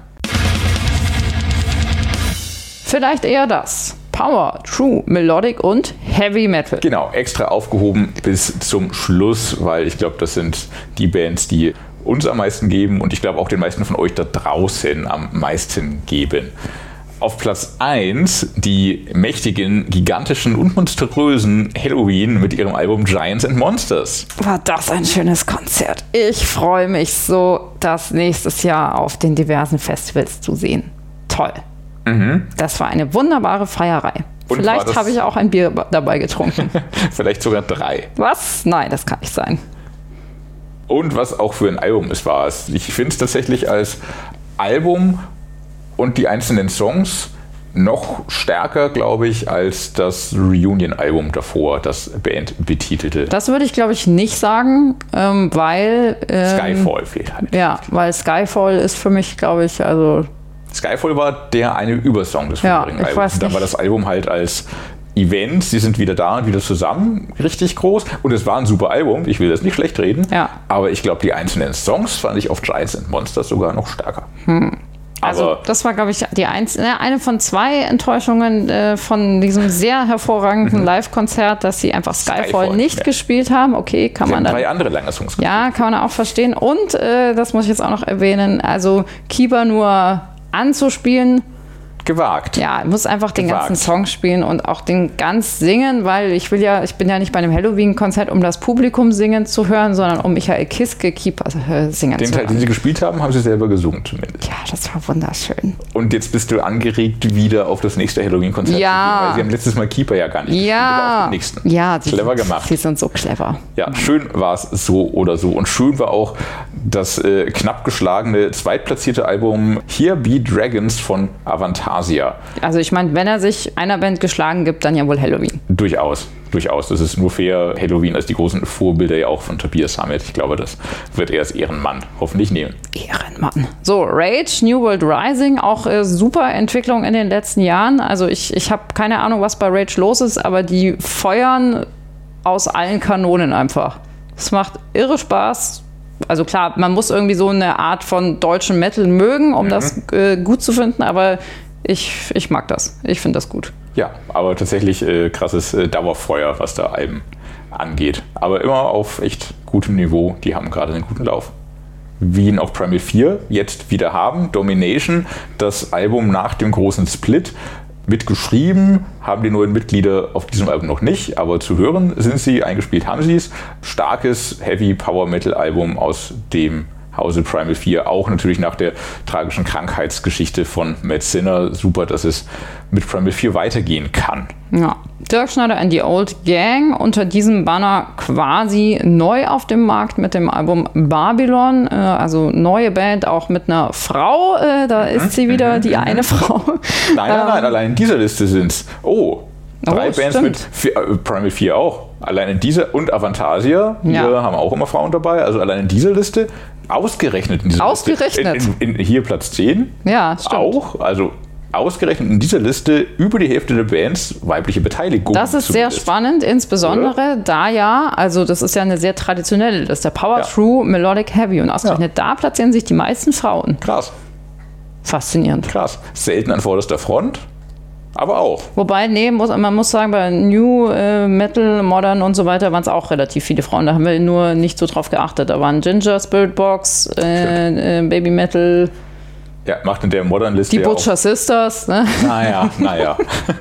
Vielleicht eher das. Power, True, Melodic und Heavy Metal. Genau, extra aufgehoben bis zum Schluss, weil ich glaube, das sind die Bands, die uns am meisten geben und ich glaube auch den meisten von euch da draußen am meisten geben. Auf Platz 1 die mächtigen, gigantischen und monströsen Helloween mit ihrem Album Giants and Monsters. War das ein schönes Konzert. Ich freue mich so, das nächstes Jahr auf den diversen Festivals zu sehen. Toll. Das war eine wunderbare Feierei. Und vielleicht habe ich auch ein Bier dabei getrunken. Vielleicht sogar 3. Was? Nein, das kann nicht sein. Und was auch für ein Album es war. Ich finde es tatsächlich als Album und die einzelnen Songs noch stärker, glaube ich, als das Reunion-Album davor, das Band betitelte. Das würde ich, glaube ich, nicht sagen, weil... Skyfall fehlt halt. Ja, weil Skyfall ist für mich, glaube ich, also... Skyfall war der eine Übersong des vorherigen Albums. Da war das Album halt als Event, sie sind wieder da und wieder zusammen, richtig groß. Und es war ein super Album, ich will das nicht schlecht reden. Ja. Aber ich glaube, die einzelnen Songs fand ich auf Giants and Monsters sogar noch stärker. Also das war, glaube ich, eine von 2 Enttäuschungen von diesem sehr hervorragenden Live-Konzert, dass sie einfach Skyfall nicht gespielt haben. Okay, kann man dann... 3 andere lange Songs gespielt. Ja, kann man auch verstehen. Und, das muss ich jetzt auch noch erwähnen, also Kieber nur anzuspielen, gewagt. Ja, muss einfach den ganzen Song spielen und auch den ganz singen, weil ich bin ja nicht bei einem Halloween-Konzert, um das Publikum singen zu hören, sondern um Michael Kiske Keeper singen zu hören. Den Teil, den sie gespielt haben, haben sie selber gesungen zumindest. Ja, das war wunderschön. Und jetzt bist du angeregt, wieder auf das nächste Halloween-Konzert zu gehen, weil sie haben letztes Mal Keeper ja gar nicht gespielt, aber auf den nächsten. Ja, clever gemacht. Die sind so clever. Ja, schön war es so oder so. Und schön war auch das knapp geschlagene zweitplatzierte Album Here Be Dragons von Avantasia. Also ich meine, wenn er sich einer Band geschlagen gibt, dann ja wohl Halloween. Durchaus. Das ist nur fair. Halloween als die großen Vorbilder ja auch von Tobias Sammet. Ich glaube, das wird er als Ehrenmann hoffentlich nehmen. Ehrenmann. So, Rage, New World Rising, auch super Entwicklung in den letzten Jahren. Also ich habe keine Ahnung, was bei Rage los ist, aber die feuern aus allen Kanonen einfach. Es macht irre Spaß. Also klar, man muss irgendwie so eine Art von deutschen Metal mögen, um das gut zu finden, aber ich mag das. Ich finde das gut. Ja, aber tatsächlich krasses Dauerfeuer, was da Alben angeht. Aber immer auf echt gutem Niveau. Die haben gerade einen guten Lauf. Wie ihn auch Primal 4 jetzt wieder haben. Domination, das Album nach dem großen Split. Mitgeschrieben haben die neuen Mitglieder auf diesem Album noch nicht, aber zu hören sind sie, eingespielt haben sie es. Starkes Heavy Power Metal Album aus dem Hause Primal 4, auch natürlich nach der tragischen Krankheitsgeschichte von Matt Sinner. Super, dass es mit Primal 4 weitergehen kann. Ja. Dirk Schneider and the Old Gang, unter diesem Banner quasi neu auf dem Markt mit dem Album Babylon, also neue Band, auch mit einer Frau, da ist sie wieder, die eine Frau. Nein, allein in dieser Liste sind es, drei Bands stimmt. Mit Primal 4 auch. Allein in dieser und Avantasia, wir haben auch immer Frauen dabei, also allein in dieser Liste, ausgerechnet in dieser Liste, hier Platz 10, ja, stimmt. Auch, also ausgerechnet in dieser Liste über die Hälfte der Bands weibliche Beteiligung. Das ist sehr spannend, insbesondere also das ist ja eine sehr traditionelle Liste, Power True, Melodic Heavy und ausgerechnet da platzieren sich die meisten Frauen. Krass. Faszinierend. Krass. Selten an vorderster Front, aber auch. Wobei, man muss sagen, bei New Metal, Modern und so weiter waren es auch relativ viele Frauen. Da haben wir nur nicht so drauf geachtet. Da waren Ginger, Spiritbox, Baby Metal. Ja, macht in der Modern-Liste die Butcher Sisters. Ne? Naja.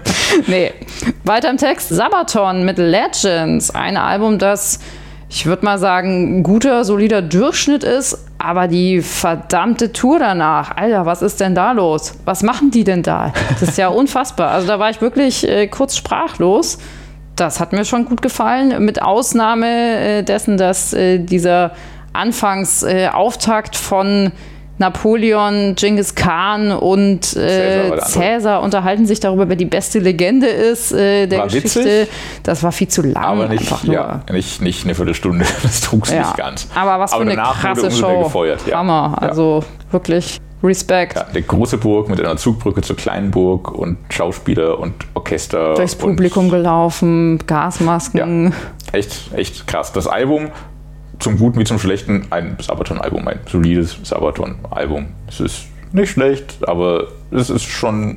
Nee. Weiter im Text. Sabaton mit Legends. Ein Album, das, ich würde mal sagen, guter, solider Durchschnitt ist, aber die verdammte Tour danach, Alter, was ist denn da los? Was machen die denn da? Das ist ja unfassbar. Also da war ich wirklich kurz sprachlos. Das hat mir schon gut gefallen, mit Ausnahme dessen, dass dieser Anfangsauftakt von Napoleon, Genghis Khan und Cäsar unterhalten sich darüber, wer die beste Legende ist der Geschichte. Witzig, das war viel zu lang. Aber nicht eine Viertelstunde, das trug es nicht ganz. Aber was für eine krasse Show. Gefeuert, Hammer, also wirklich Respekt. Ja, eine große Burg mit einer Zugbrücke zur kleinen Burg und Schauspieler und Orchester. Durchs Publikum gelaufen, Gasmasken. Ja, echt krass. Das Album, zum Guten wie zum Schlechten, ein Sabaton-Album, ein solides Sabaton-Album. Es ist nicht schlecht, aber es ist schon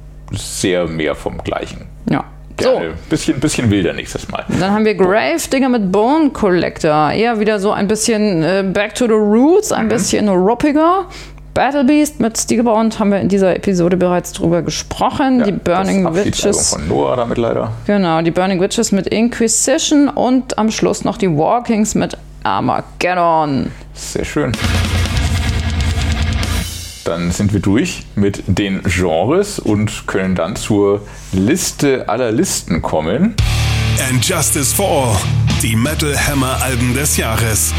sehr mehr vom Gleichen. Ja. Gerne. So. Bisschen wilder nächstes Mal. Dann haben wir Gravedigger mit Bone Collector. Eher wieder so ein bisschen Back to the Roots, ein bisschen ruppiger. Battle Beast mit Steelbound haben wir in dieser Episode bereits drüber gesprochen. Ja, die Burning Witches von Noah damit leider. Genau, die Burning Witches mit Inquisition und am Schluss noch die Walkings mit Armageddon. Sehr schön. Dann sind wir durch mit den Genres und können dann zur Liste aller Listen kommen. And Justice for All, die Metal Hammer Alben des Jahres.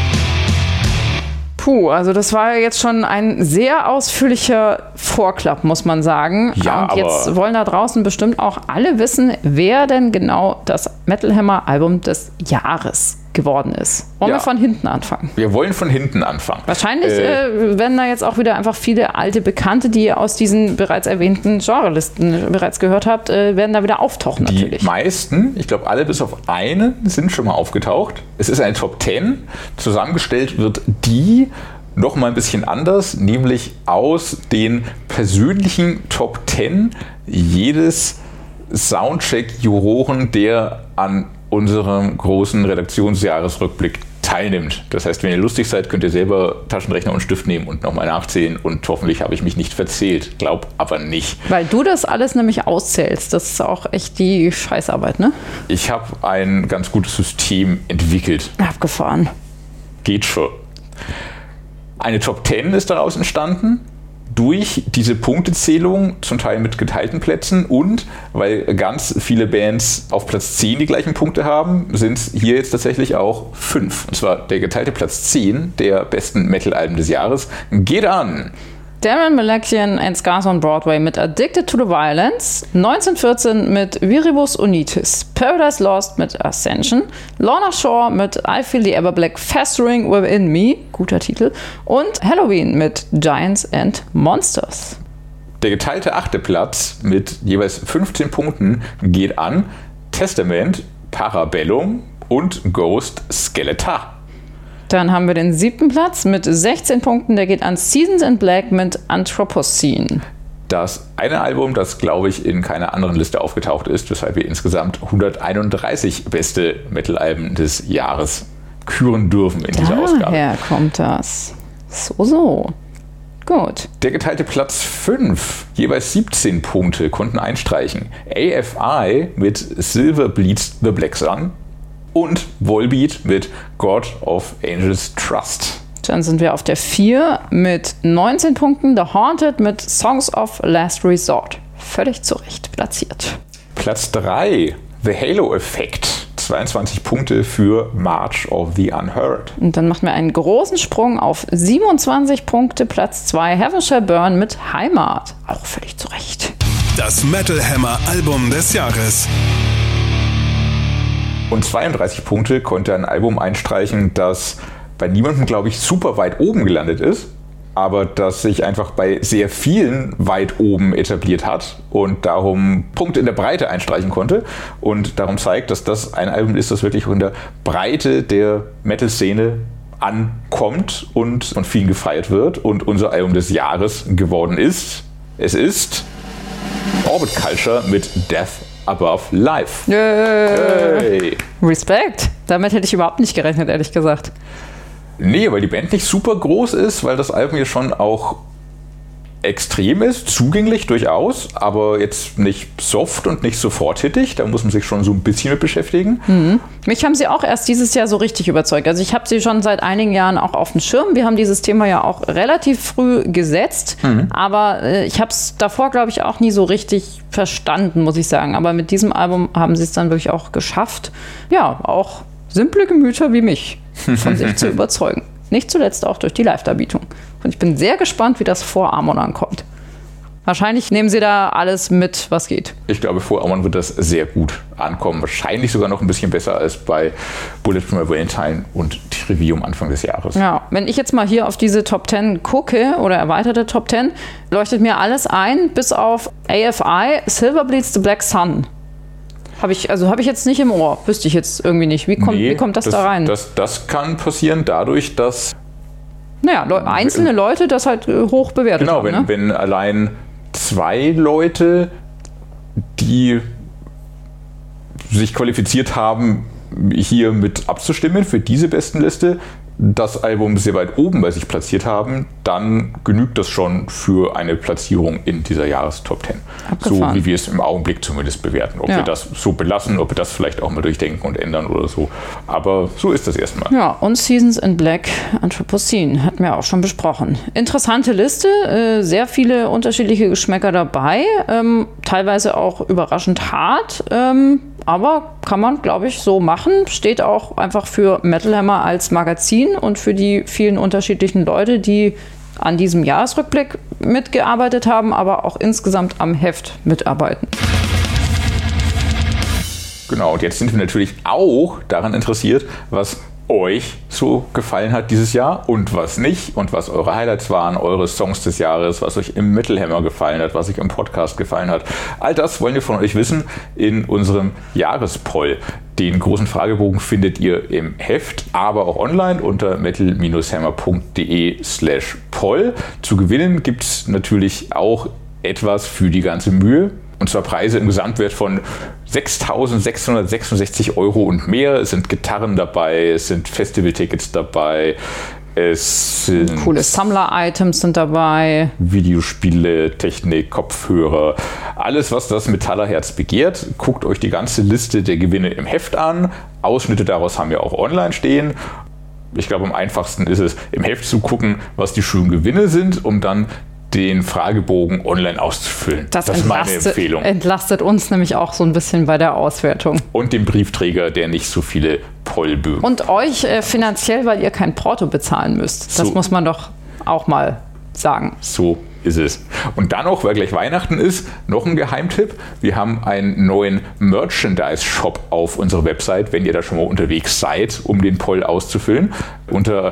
Puh, also das war ja jetzt schon ein sehr ausführlicher Vorklapp, muss man sagen. Ja, und jetzt wollen da draußen bestimmt auch alle wissen, wer denn genau das Metal Hammer Album des Jahres geworden ist. Wollen wir von hinten anfangen? Wir wollen von hinten anfangen. Wahrscheinlich werden da jetzt auch wieder einfach viele alte Bekannte, die ihr aus diesen bereits erwähnten Genrelisten bereits gehört habt, werden da wieder auftauchen natürlich. Die meisten, ich glaube alle bis auf einen, sind schon mal aufgetaucht. Es ist eine Top 10. Zusammengestellt wird die noch mal ein bisschen anders, nämlich aus den persönlichen Top 10 jedes Soundcheck-Juroren, der an unserem großen Redaktionsjahresrückblick teilnimmt. Das heißt, wenn ihr lustig seid, könnt ihr selber Taschenrechner und Stift nehmen und nochmal nachzählen und hoffentlich habe ich mich nicht verzählt. Glaub aber nicht. Weil du das alles nämlich auszählst. Das ist auch echt die Scheißarbeit, ne? Ich habe ein ganz gutes System entwickelt. Abgefahren. Geht schon. Eine Top 10 ist daraus entstanden. Durch diese Punktezählung, zum Teil mit geteilten Plätzen und weil ganz viele Bands auf Platz 10 die gleichen Punkte haben, sind es hier jetzt tatsächlich auch 5. Und zwar der geteilte Platz 10 der besten Metal-Alben des Jahres geht an Darren Malakian and Scars on Broadway mit Addicted to the Violence, 1914 mit Viribus Unitis, Paradise Lost mit Ascension, Lorna Shore mit I Feel the Ever Black Festering Within Me, guter Titel, und Halloween mit Giants and Monsters. Der geteilte 8. Platz mit jeweils 15 Punkten geht an Testament, Parabellum und Ghost Skeletor. Dann haben wir den 7. Platz mit 16 Punkten, der geht an Seasons in Black mit Anthropocene. Das eine Album, das, glaube ich, in keiner anderen Liste aufgetaucht ist, weshalb wir insgesamt 131 beste Metal-Alben des Jahres küren dürfen in dieser Ausgabe. Daher kommt das. So. Gut. Der geteilte Platz 5, jeweils 17 Punkte, konnten einstreichen. AFI mit Silver Bleeds the Black Sun und Volbeat mit God of Angels Trust. Dann sind wir auf der 4 mit 19 Punkten. The Haunted mit Songs of Last Resort. Völlig zu Recht platziert. Platz 3, The Halo Effect. 22 Punkte für March of the Unheard. Und dann machen wir einen großen Sprung auf 27 Punkte. Platz 2, Heaven Shall Burn mit Heimat. Auch völlig zu Recht. Das Metal Hammer Album des Jahres. Und 32 Punkte konnte ein Album einstreichen, das bei niemandem, glaube ich, super weit oben gelandet ist, aber das sich einfach bei sehr vielen weit oben etabliert hat und darum Punkte in der Breite einstreichen konnte und darum zeigt, dass das ein Album ist, das wirklich in der Breite der Metal-Szene ankommt und von vielen gefeiert wird und unser Album des Jahres geworden ist. Es ist Orbit Culture mit Death Above Life. Hey. Respekt. Damit hätte ich überhaupt nicht gerechnet, ehrlich gesagt. Nee, weil die Band nicht super groß ist, weil das Album hier schon auch extrem ist, zugänglich durchaus, aber jetzt nicht soft und nicht sofort hittig. Da muss man sich schon so ein bisschen mit beschäftigen. Mhm. Mich haben sie auch erst dieses Jahr so richtig überzeugt. Also ich habe sie schon seit einigen Jahren auch auf dem Schirm. Wir haben dieses Thema ja auch relativ früh gesetzt, aber ich habe es davor, glaube ich, auch nie so richtig verstanden, muss ich sagen. Aber mit diesem Album haben sie es dann wirklich auch geschafft, ja, auch simple Gemüter wie mich von sich zu überzeugen. Nicht zuletzt auch durch die Live-Darbietung. Und ich bin sehr gespannt, wie das vor Amon ankommt. Wahrscheinlich nehmen sie da alles mit, was geht. Ich glaube, vor Amon wird das sehr gut ankommen. Wahrscheinlich sogar noch ein bisschen besser als bei Bullet for My Valentine und Trivium Anfang des Jahres. Ja, wenn ich jetzt mal hier auf diese Top 10 gucke oder erweiterte Top 10, leuchtet mir alles ein, bis auf AFI, Silver Bleeds the Black Sun. Habe ich jetzt nicht im Ohr. Wüsste ich jetzt irgendwie nicht. Wie kommt das da rein? Das kann passieren dadurch, dass einzelne Leute das halt hoch bewertet haben. Genau, wenn allein 2 Leute, die sich qualifiziert haben, hier mit abzustimmen für diese Bestenliste, das Album sehr weit oben bei sich platziert haben, dann genügt das schon für eine Platzierung in dieser Jahrestop 10. Abgefahren. So wie wir es im Augenblick zumindest bewerten. Ob wir das so belassen, ob wir das vielleicht auch mal durchdenken und ändern oder so. Aber so ist das erstmal. Ja, und Seasons in Black, Anthropocene, hatten wir auch schon besprochen. Interessante Liste, sehr viele unterschiedliche Geschmäcker dabei, teilweise auch überraschend hart, aber kann man, glaube ich, so machen. Steht auch einfach für Metal Hammer als Magazin und für die vielen unterschiedlichen Leute, die an diesem Jahresrückblick mitgearbeitet haben, aber auch insgesamt am Heft mitarbeiten. Genau, und jetzt sind wir natürlich auch daran interessiert, was euch so gefallen hat dieses Jahr und was nicht und was eure Highlights waren, eure Songs des Jahres, was euch im Metal Hammer gefallen hat, was euch im Podcast gefallen hat. All das wollen wir von euch wissen in unserem Jahrespoll. Den großen Fragebogen findet ihr im Heft, aber auch online unter metal-hammer.de/poll. Zu gewinnen gibt es natürlich auch etwas für die ganze Mühe. Und zwar Preise im Gesamtwert von 6.666 € und mehr. Es sind Gitarren dabei, es sind Festival-Tickets dabei, es sind coole Sammler-Items sind dabei. Videospiele, Technik, Kopfhörer, alles, was das Metallerherz begehrt. Guckt euch die ganze Liste der Gewinne im Heft an. Ausschnitte daraus haben wir auch online stehen. Ich glaube, am einfachsten ist es, im Heft zu gucken, was die schönen Gewinne sind, um dann den Fragebogen online auszufüllen. Das ist meine Empfehlung. Entlastet uns nämlich auch so ein bisschen bei der Auswertung. Und dem Briefträger, der nicht so viele Pollbögen. Und euch finanziell, weil ihr kein Porto bezahlen müsst. Das muss man doch auch mal sagen. So ist es. Und dann auch, weil gleich Weihnachten ist, noch ein Geheimtipp. Wir haben einen neuen Merchandise-Shop auf unserer Website, wenn ihr da schon mal unterwegs seid, um den Poll auszufüllen. Unter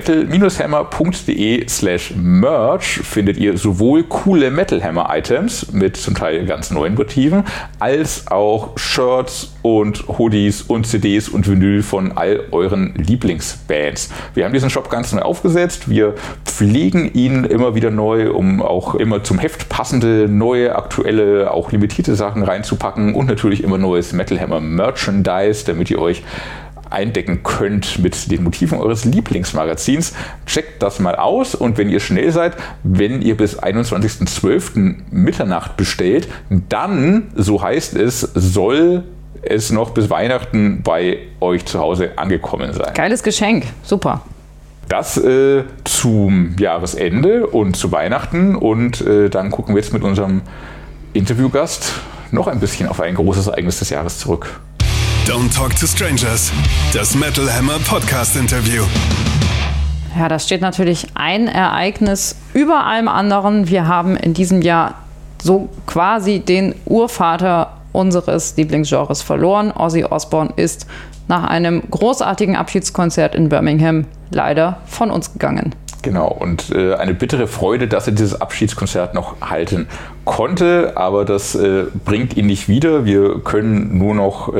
metal-hammer.de/merch findet ihr sowohl coole Metal Hammer Items mit zum Teil ganz neuen Motiven, als auch Shirts und Hoodies und CDs und Vinyl von all euren Lieblingsbands. Wir haben diesen Shop ganz neu aufgesetzt. Wir pflegen ihn immer wieder neu, um auch immer zum Heft passende, neue, aktuelle, auch limitierte Sachen reinzupacken und natürlich immer neues Metal Hammer Merchandise, damit ihr euch eindecken könnt mit den Motiven eures Lieblingsmagazins. Checkt das mal aus und wenn ihr schnell seid, wenn ihr bis 21.12. Mitternacht bestellt, dann, so heißt es, soll es noch bis Weihnachten bei euch zu Hause angekommen sein. Geiles Geschenk, super. Das zum Jahresende und zu Weihnachten und dann gucken wir jetzt mit unserem Interviewgast noch ein bisschen auf ein großes Ereignis des Jahres zurück. Don't Talk to Strangers, das Metal Hammer Podcast Interview. Ja, da steht natürlich ein Ereignis über allem anderen. Wir haben in diesem Jahr so quasi den Urvater unseres Lieblingsgenres verloren. Ozzy Osbourne ist nach einem großartigen Abschiedskonzert in Birmingham leider von uns gegangen. Genau, und eine bittere Freude, dass er dieses Abschiedskonzert noch halten konnte, aber das bringt ihn nicht wieder. Wir können nur noch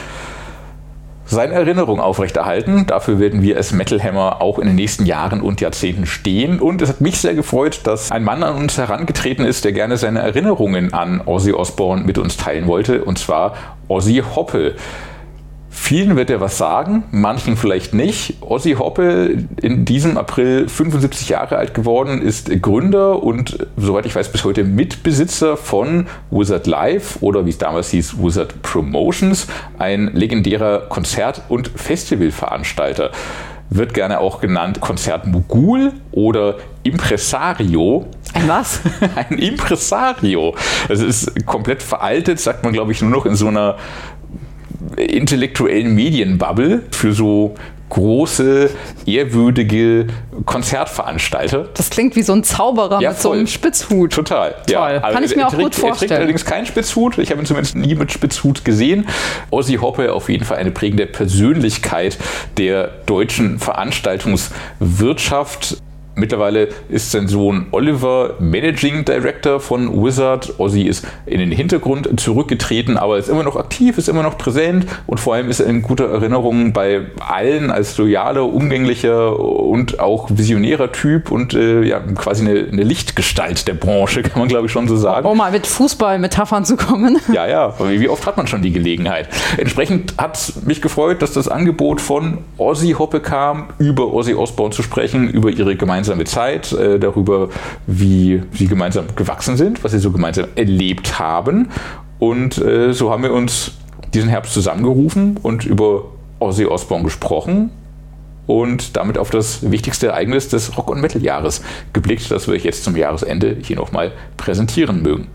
seine Erinnerung aufrechterhalten. Dafür werden wir als Metal Hammer auch in den nächsten Jahren und Jahrzehnten stehen. Und es hat mich sehr gefreut, dass ein Mann an uns herangetreten ist, der gerne seine Erinnerungen an Ozzy Osbourne mit uns teilen wollte, und zwar Ozzy Hoppe. Vielen wird er was sagen, manchen vielleicht nicht. Ozzy Hoppe, in diesem April 75 Jahre alt geworden, ist Gründer und, soweit ich weiß, bis heute Mitbesitzer von Wizard Live oder wie es damals hieß, Wizard Promotions, ein legendärer Konzert- und Festivalveranstalter. Wird gerne auch genannt Konzertmogul oder Impresario. Ein was? Ein Impresario. Das ist komplett veraltet, sagt man, glaube ich, nur noch in so einer intellektuellen Medienbubble für so große, ehrwürdige Konzertveranstalter. Das klingt wie so ein Zauberer mit so einem Spitzhut. Total. Toll. Ja. Kann ich mir auch gut vorstellen. Er trägt allerdings keinen Spitzhut. Ich habe ihn zumindest nie mit Spitzhut gesehen. Ozzy Hoppe auf jeden Fall eine prägende Persönlichkeit der deutschen Veranstaltungswirtschaft. Mittlerweile ist sein Sohn Oliver Managing Director von Wizard. Ozzy ist in den Hintergrund zurückgetreten, aber ist immer noch aktiv, ist immer noch präsent und vor allem ist er in guter Erinnerung bei allen als loyaler, umgänglicher und auch visionärer Typ und quasi eine Lichtgestalt der Branche, kann man glaube ich schon so sagen. Um mal mit Fußball-Metaphern zu kommen. Ja, wie oft hat man schon die Gelegenheit? Entsprechend hat es mich gefreut, dass das Angebot von Ozzy Hoppe kam, über Ozzy Osbourne zu sprechen, über ihre gemeinsame Zeit, darüber, wie sie gemeinsam gewachsen sind, was sie so gemeinsam erlebt haben. Und so haben wir uns diesen Herbst zusammengerufen und über Ozzy Osbourne gesprochen und damit auf das wichtigste Ereignis des Rock- und Metal-Jahres geblickt, das wir euch jetzt zum Jahresende hier nochmal präsentieren mögen.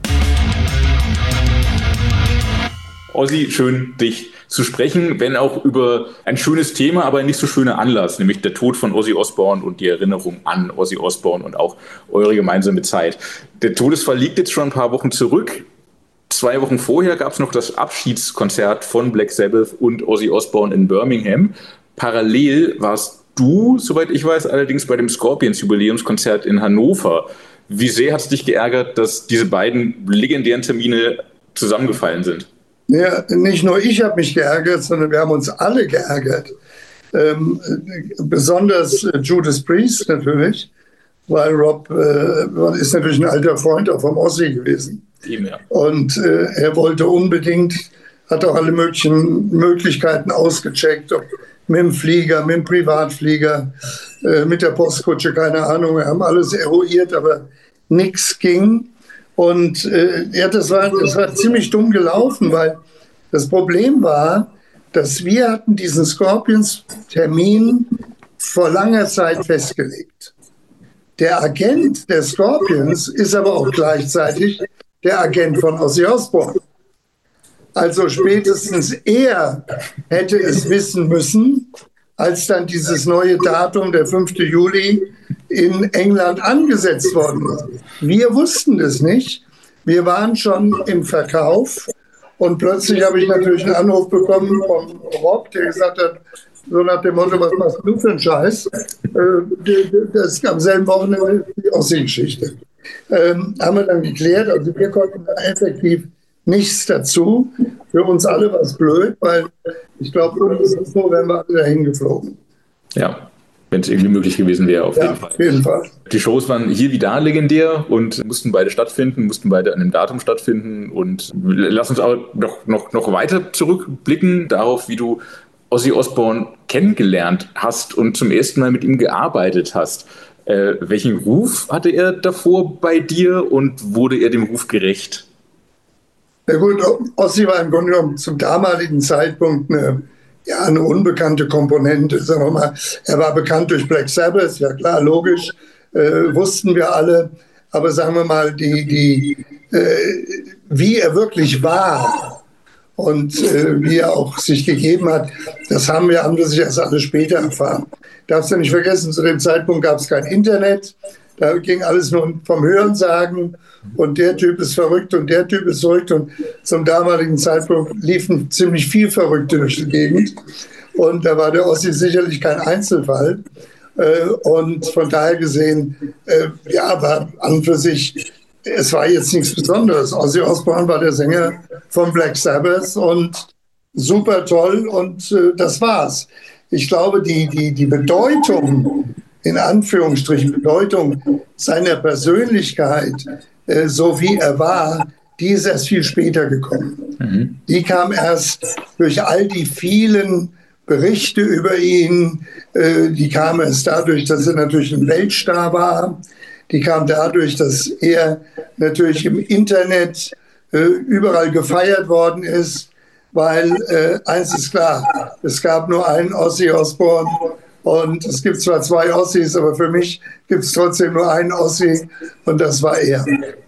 Ozzy, schön, dich zu sprechen, wenn auch über ein schönes Thema, aber ein nicht so schöner Anlass, nämlich der Tod von Ozzy Osbourne und die Erinnerung an Ozzy Osbourne und auch eure gemeinsame Zeit. Der Todesfall liegt jetzt schon ein paar Wochen zurück. 2 Wochen vorher gab es noch das Abschiedskonzert von Black Sabbath und Ozzy Osbourne in Birmingham. Parallel warst du, soweit ich weiß, allerdings bei dem Scorpions-Jubiläumskonzert in Hannover. Wie sehr hat es dich geärgert, dass diese beiden legendären Termine zusammengefallen sind? Ja, nicht nur ich habe mich geärgert, sondern wir haben uns alle geärgert. Besonders Judas Priest natürlich, weil Rob ist natürlich ein alter Freund auch vom Ozzy gewesen. Eben, ja. Und er wollte unbedingt, hat auch alle möglichen Möglichkeiten ausgecheckt, ob mit dem Flieger, mit dem Privatflieger, mit der Postkutsche, keine Ahnung. Wir haben alles eruiert, aber nichts ging. Und das war ziemlich dumm gelaufen, weil das Problem war, dass wir hatten diesen Scorpions-Termin vor langer Zeit festgelegt. Der Agent der Scorpions ist aber auch gleichzeitig der Agent von Ozzy Osbourne. Also spätestens er hätte es wissen müssen, als dann dieses neue Datum, der 5. Juli, in England angesetzt worden ist. Wir wussten es nicht. Wir waren schon im Verkauf und plötzlich habe ich natürlich einen Anruf bekommen von Rob, der gesagt hat, so nach dem Motto, was machst du für einen Scheiß? Das ist am selben Wochenende die Ossi-Geschichte. Haben wir dann geklärt, also wir konnten da effektiv nichts dazu. Für uns alle war es blöd, weil ich glaube, ohne das so wären wir alle dahin geflogen. Ja, wenn es irgendwie möglich gewesen wäre, auf jeden Fall. Auf jeden Fall. Die Shows waren hier wie da legendär und mussten beide stattfinden, mussten beide an einem Datum stattfinden. Und lass uns aber noch weiter zurückblicken darauf, wie du Ozzy Osbourne kennengelernt hast und zum ersten Mal mit ihm gearbeitet hast. Welchen Ruf hatte er davor bei dir und wurde er dem Ruf gerecht? Na gut, Ozzy war im Grunde genommen zum damaligen Zeitpunkt eine unbekannte Komponente. Sagen wir mal, er war bekannt durch Black Sabbath, ja klar, logisch, wussten wir alle. Aber sagen wir mal, wie er wirklich war und wie er auch sich gegeben hat, das haben wir sich erst alle später erfahren. Darfst du nicht vergessen, zu dem Zeitpunkt gab es kein Internet. Da ging alles nur vom Hörensagen und der Typ ist verrückt und der Typ ist verrückt. Und zum damaligen Zeitpunkt liefen ziemlich viel Verrückte durch die Gegend. Und da war der Ossi sicherlich kein Einzelfall. Und von daher gesehen, war an und für sich, es war jetzt nichts Besonderes. Ozzy Osbourne war der Sänger von Black Sabbath und super toll und das war's. Ich glaube, die Bedeutung, in Anführungsstrichen Bedeutung seiner Persönlichkeit, so wie er war, die ist erst viel später gekommen. Mhm. Die kam erst durch all die vielen Berichte über ihn, die kam erst dadurch, dass er natürlich ein Weltstar war, die kam dadurch, dass er natürlich im Internet überall gefeiert worden ist, weil eins ist klar, es gab nur einen Ozzy Osbourne und es gibt zwar zwei Ozzys, aber für mich gibt es trotzdem nur einen Ozzy und das war er.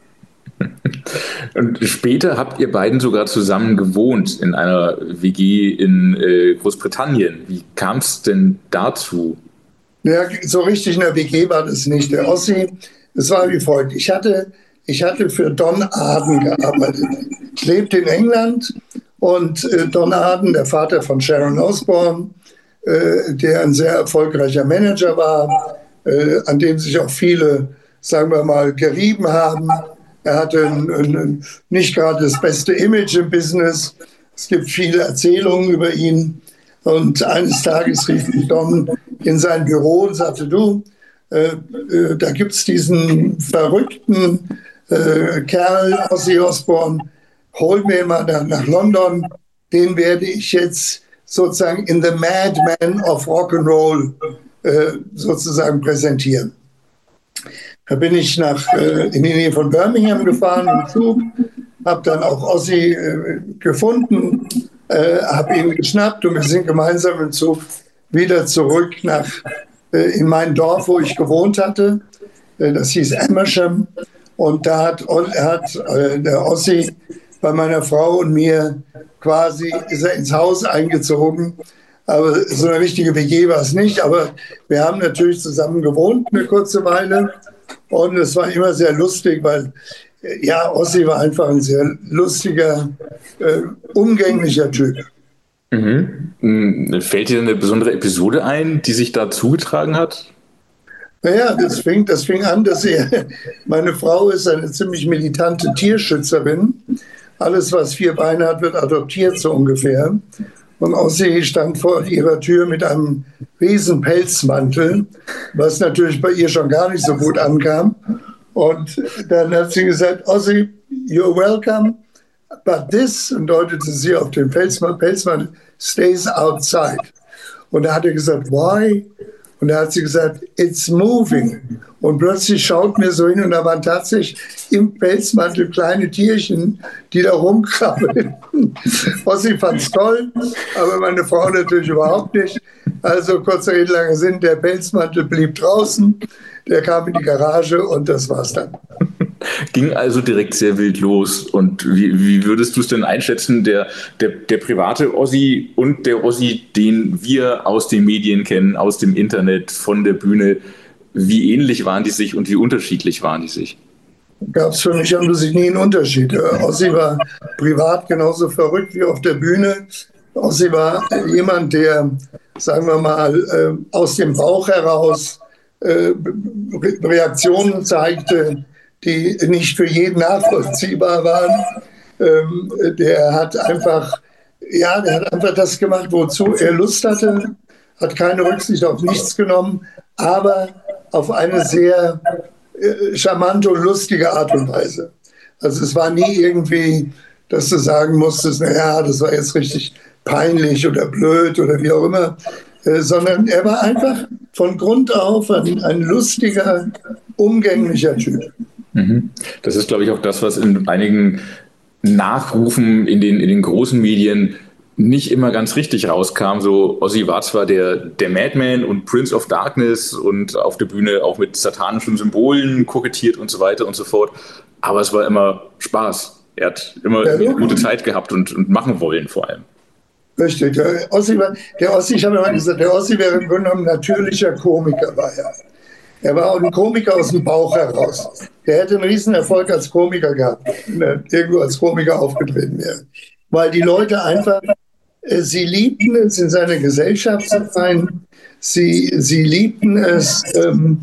Und später habt ihr beiden sogar zusammen gewohnt in einer WG in Großbritannien. Wie kam es denn dazu? Ja, so richtig in der WG war das nicht. Der Ozzy, es war wie folgt. Ich hatte für Don Arden gearbeitet. Ich lebte in England und Don Arden, der Vater von Sharon Osbourne, der ein sehr erfolgreicher Manager war, an dem sich auch viele, sagen wir mal, gerieben haben. Er hatte nicht gerade das beste Image im Business. Es gibt viele Erzählungen über ihn. Und eines Tages rief mich Don in sein Büro und sagte, du, da gibt es diesen verrückten Kerl, Ozzy Osbourne, hol mir mal nach London, den werde ich jetzt sozusagen in the Madman of Rock'n'Roll sozusagen präsentieren. Da bin ich in die Nähe von Birmingham gefahren im Zug, habe dann auch Ozzy gefunden, habe ihn geschnappt und wir sind gemeinsam im Zug wieder zurück in mein Dorf, wo ich gewohnt hatte. Das hieß Amersham. Und da hat der Ozzy bei meiner Frau und mir ist er ins Haus eingezogen. Aber so eine richtige WG war es nicht. Aber wir haben natürlich zusammen gewohnt eine kurze Weile. Und es war immer sehr lustig, weil Ozzy war einfach ein sehr lustiger, umgänglicher Typ. Mhm. Fällt dir eine besondere Episode ein, die sich da zugetragen hat? Naja, das fing an, dass meine Frau ist eine ziemlich militante Tierschützerin. Alles, was 4 Beine hat, wird adoptiert, so ungefähr. Und Ozzy stand vor ihrer Tür mit einem riesen Pelzmantel, was natürlich bei ihr schon gar nicht so gut ankam. Und dann hat sie gesagt, Ozzy, you're welcome, but this, und deutete sie auf den Pelzmann, stays outside. Und da hat er gesagt, why? Und da hat sie gesagt, it's moving. Und plötzlich schaut mir so hin und da waren tatsächlich im Pelzmantel kleine Tierchen, die da rumkrabbeln. Ossi fand es toll, aber meine Frau natürlich überhaupt nicht. Also kurzer Rede, langer Sinn, der Pelzmantel blieb draußen, der kam in die Garage und das war's dann. Ging also direkt sehr wild los. Und wie würdest du es denn einschätzen, der private Ozzy und der Ozzy, den wir aus den Medien kennen, aus dem Internet, von der Bühne, wie ähnlich waren die sich und wie unterschiedlich waren die sich? Gab es für mich an sich nie einen Unterschied. Ozzy war privat genauso verrückt wie auf der Bühne. Ozzy war jemand, der, sagen wir mal, aus dem Bauch heraus Reaktionen zeigte, die nicht für jeden nachvollziehbar waren. Der hat einfach das gemacht, wozu er Lust hatte, hat keine Rücksicht auf nichts genommen, aber auf eine sehr charmante und lustige Art und Weise. Also es war nie irgendwie, dass du sagen musstest, naja, das war jetzt richtig peinlich oder blöd oder wie auch immer, sondern er war einfach von Grund auf ein lustiger, umgänglicher Typ. Das ist, glaube ich, auch das, was in einigen Nachrufen in den großen Medien nicht immer ganz richtig rauskam. So, Ozzy war zwar der Madman und Prince of Darkness und auf der Bühne auch mit satanischen Symbolen kokettiert und so weiter und so fort, aber es war immer Spaß. Er hat immer eine gute Zeit gehabt und machen wollen vor allem. Richtig. Der Ozzy, ich habe immer gesagt, der Ozzy wäre im Grunde genommen ein natürlicher Komiker, war er. Er war auch ein Komiker aus dem Bauch heraus. Der hätte einen Riesenerfolg als Komiker gehabt, wenn er irgendwo als Komiker aufgetreten wäre. Weil die Leute einfach, sie liebten es, in seiner Gesellschaft zu sein. Sie liebten es, sagen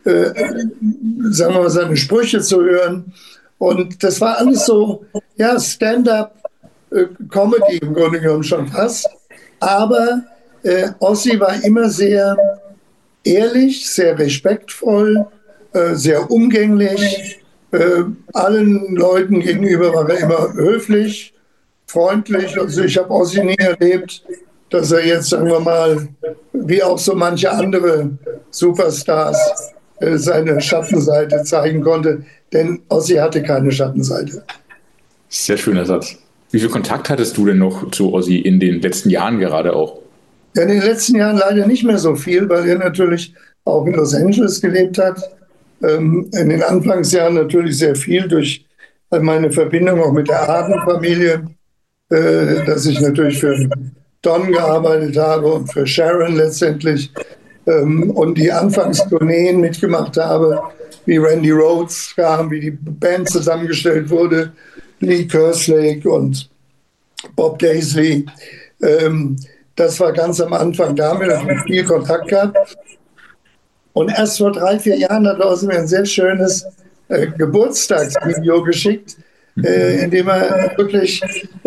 wir mal, seine Sprüche zu hören. Und das war alles so, ja, Stand-up-Comedy im Grunde genommen schon fast. Aber Ozzy war immer sehr ehrlich, sehr respektvoll, sehr umgänglich. Allen Leuten gegenüber war er immer höflich, freundlich. Also ich habe Ozzy nie erlebt, dass er jetzt, sagen wir mal, wie auch so manche andere Superstars, seine Schattenseite zeigen konnte. Denn Ozzy hatte keine Schattenseite. Sehr schöner Satz. Wie viel Kontakt hattest du denn noch zu Ozzy in den letzten Jahren gerade auch? Ja, in den letzten Jahren leider nicht mehr so viel, weil er natürlich auch in Los Angeles gelebt hat. In den Anfangsjahren natürlich sehr viel durch meine Verbindung auch mit der Arden-Familie, dass ich natürlich für Don gearbeitet habe und für Sharon letztendlich und die Anfangstourneen mitgemacht habe, wie Randy Rhoads kam, wie die Band zusammengestellt wurde, Lee Kerslake und Bob Daisley. Das war ganz am Anfang, da haben wir natürlich viel Kontakt gehabt. Und erst vor 3-4 Jahren hat er mir ein sehr schönes Geburtstagsvideo geschickt, in dem er wirklich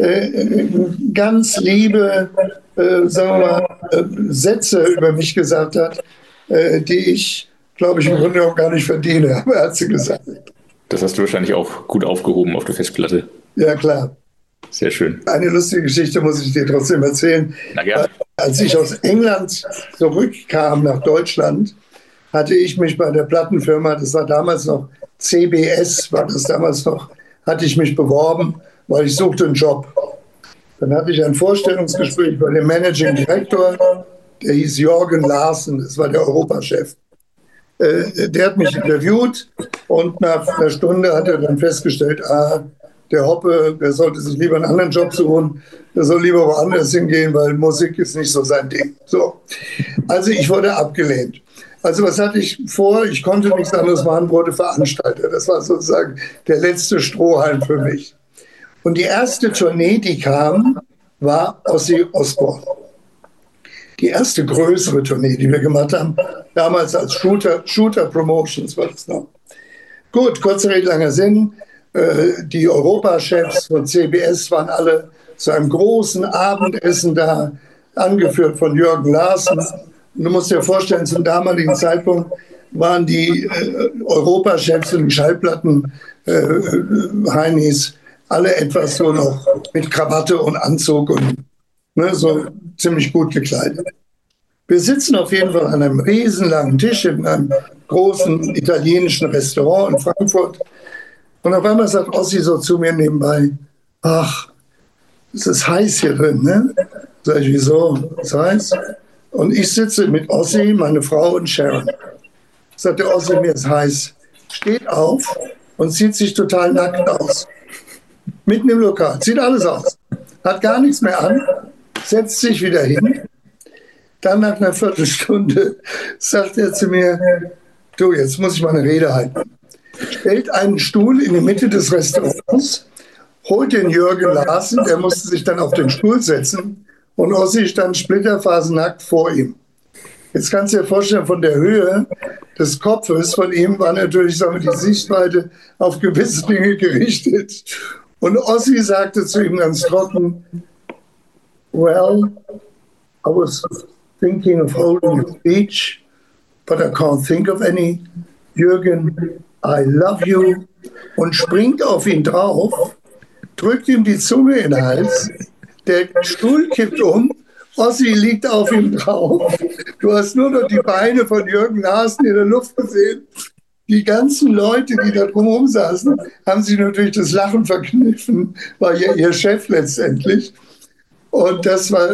ganz liebe, sagen wir mal, Sätze über mich gesagt hat, die ich, glaube ich, im Grunde auch gar nicht verdiene, aber er hat sie gesagt. Das hast du wahrscheinlich auch gut aufgehoben auf der Festplatte. Ja, klar. Sehr schön. Eine lustige Geschichte muss ich dir trotzdem erzählen. Na gerne. Als ich aus England zurückkam nach Deutschland, hatte ich mich bei der Plattenfirma, das war damals noch CBS, hatte ich mich beworben, weil ich suchte einen Job. Dann hatte ich ein Vorstellungsgespräch bei dem Managing Director, der hieß Jürgen Larsen, das war der Europachef. Der hat mich interviewt und nach einer Stunde hat er dann festgestellt, der Hoppe, der sollte sich lieber einen anderen Job suchen, der soll lieber woanders hingehen, weil Musik ist nicht so sein Ding. So. Also ich wurde abgelehnt. Also was hatte ich vor? Ich konnte nichts anderes machen, wurde Veranstalter. Das war sozusagen der letzte Strohhalm für mich. Und die erste Tournee, die kam, war Ozzy Osbourne. Die erste größere Tournee, die wir gemacht haben, damals als Shooter Promotions war das noch. Gut, kurzer Rede, langer Sinn. Die Europachefs von CBS waren alle zu einem großen Abendessen da, angeführt von Jürgen Larsen. Und du musst dir vorstellen, zum damaligen Zeitpunkt waren die Europachefs und die Schallplatten Heinis alle etwas so noch mit Krawatte und Anzug und so ziemlich gut gekleidet. Wir sitzen auf jeden Fall an einem riesenlangen Tisch in einem großen italienischen Restaurant in Frankfurt. Und auf einmal sagt Ossi so zu mir nebenbei, ach, es ist heiß hier drin, ne? Sag ich, wieso? Es ist heiß? Und ich sitze mit Ossi, meine Frau und Sharon. Sagt der Ossi, mir ist heiß. Steht auf und zieht sich total nackt aus. Mitten im Lokal, zieht alles aus. Hat gar nichts mehr an, setzt sich wieder hin. Dann nach einer Viertelstunde sagt er zu mir, du, jetzt muss ich mal eine Rede halten. Stellt einen Stuhl in die Mitte des Restaurants, holt den Jürgen Larsen, der musste sich dann auf den Stuhl setzen und Ossi stand splitterfasernackt vor ihm. Jetzt kannst du dir vorstellen, von der Höhe des Kopfes von ihm war natürlich, sagen wir, die Sichtweite auf gewisse Dinge gerichtet. Und Ossi sagte zu ihm ganz trocken, well, I was thinking of holding a speech, but I can't think of any. Jürgen, I love you. Und springt auf ihn drauf, drückt ihm die Zunge in den Hals, der Stuhl kippt um, Ossi liegt auf ihm drauf. Du hast nur noch die Beine von Jürgen Larsen in der Luft gesehen. Die ganzen Leute, die da drumherum saßen, haben sich natürlich das Lachen verkniffen, war ja ihr Chef letztendlich. Und das war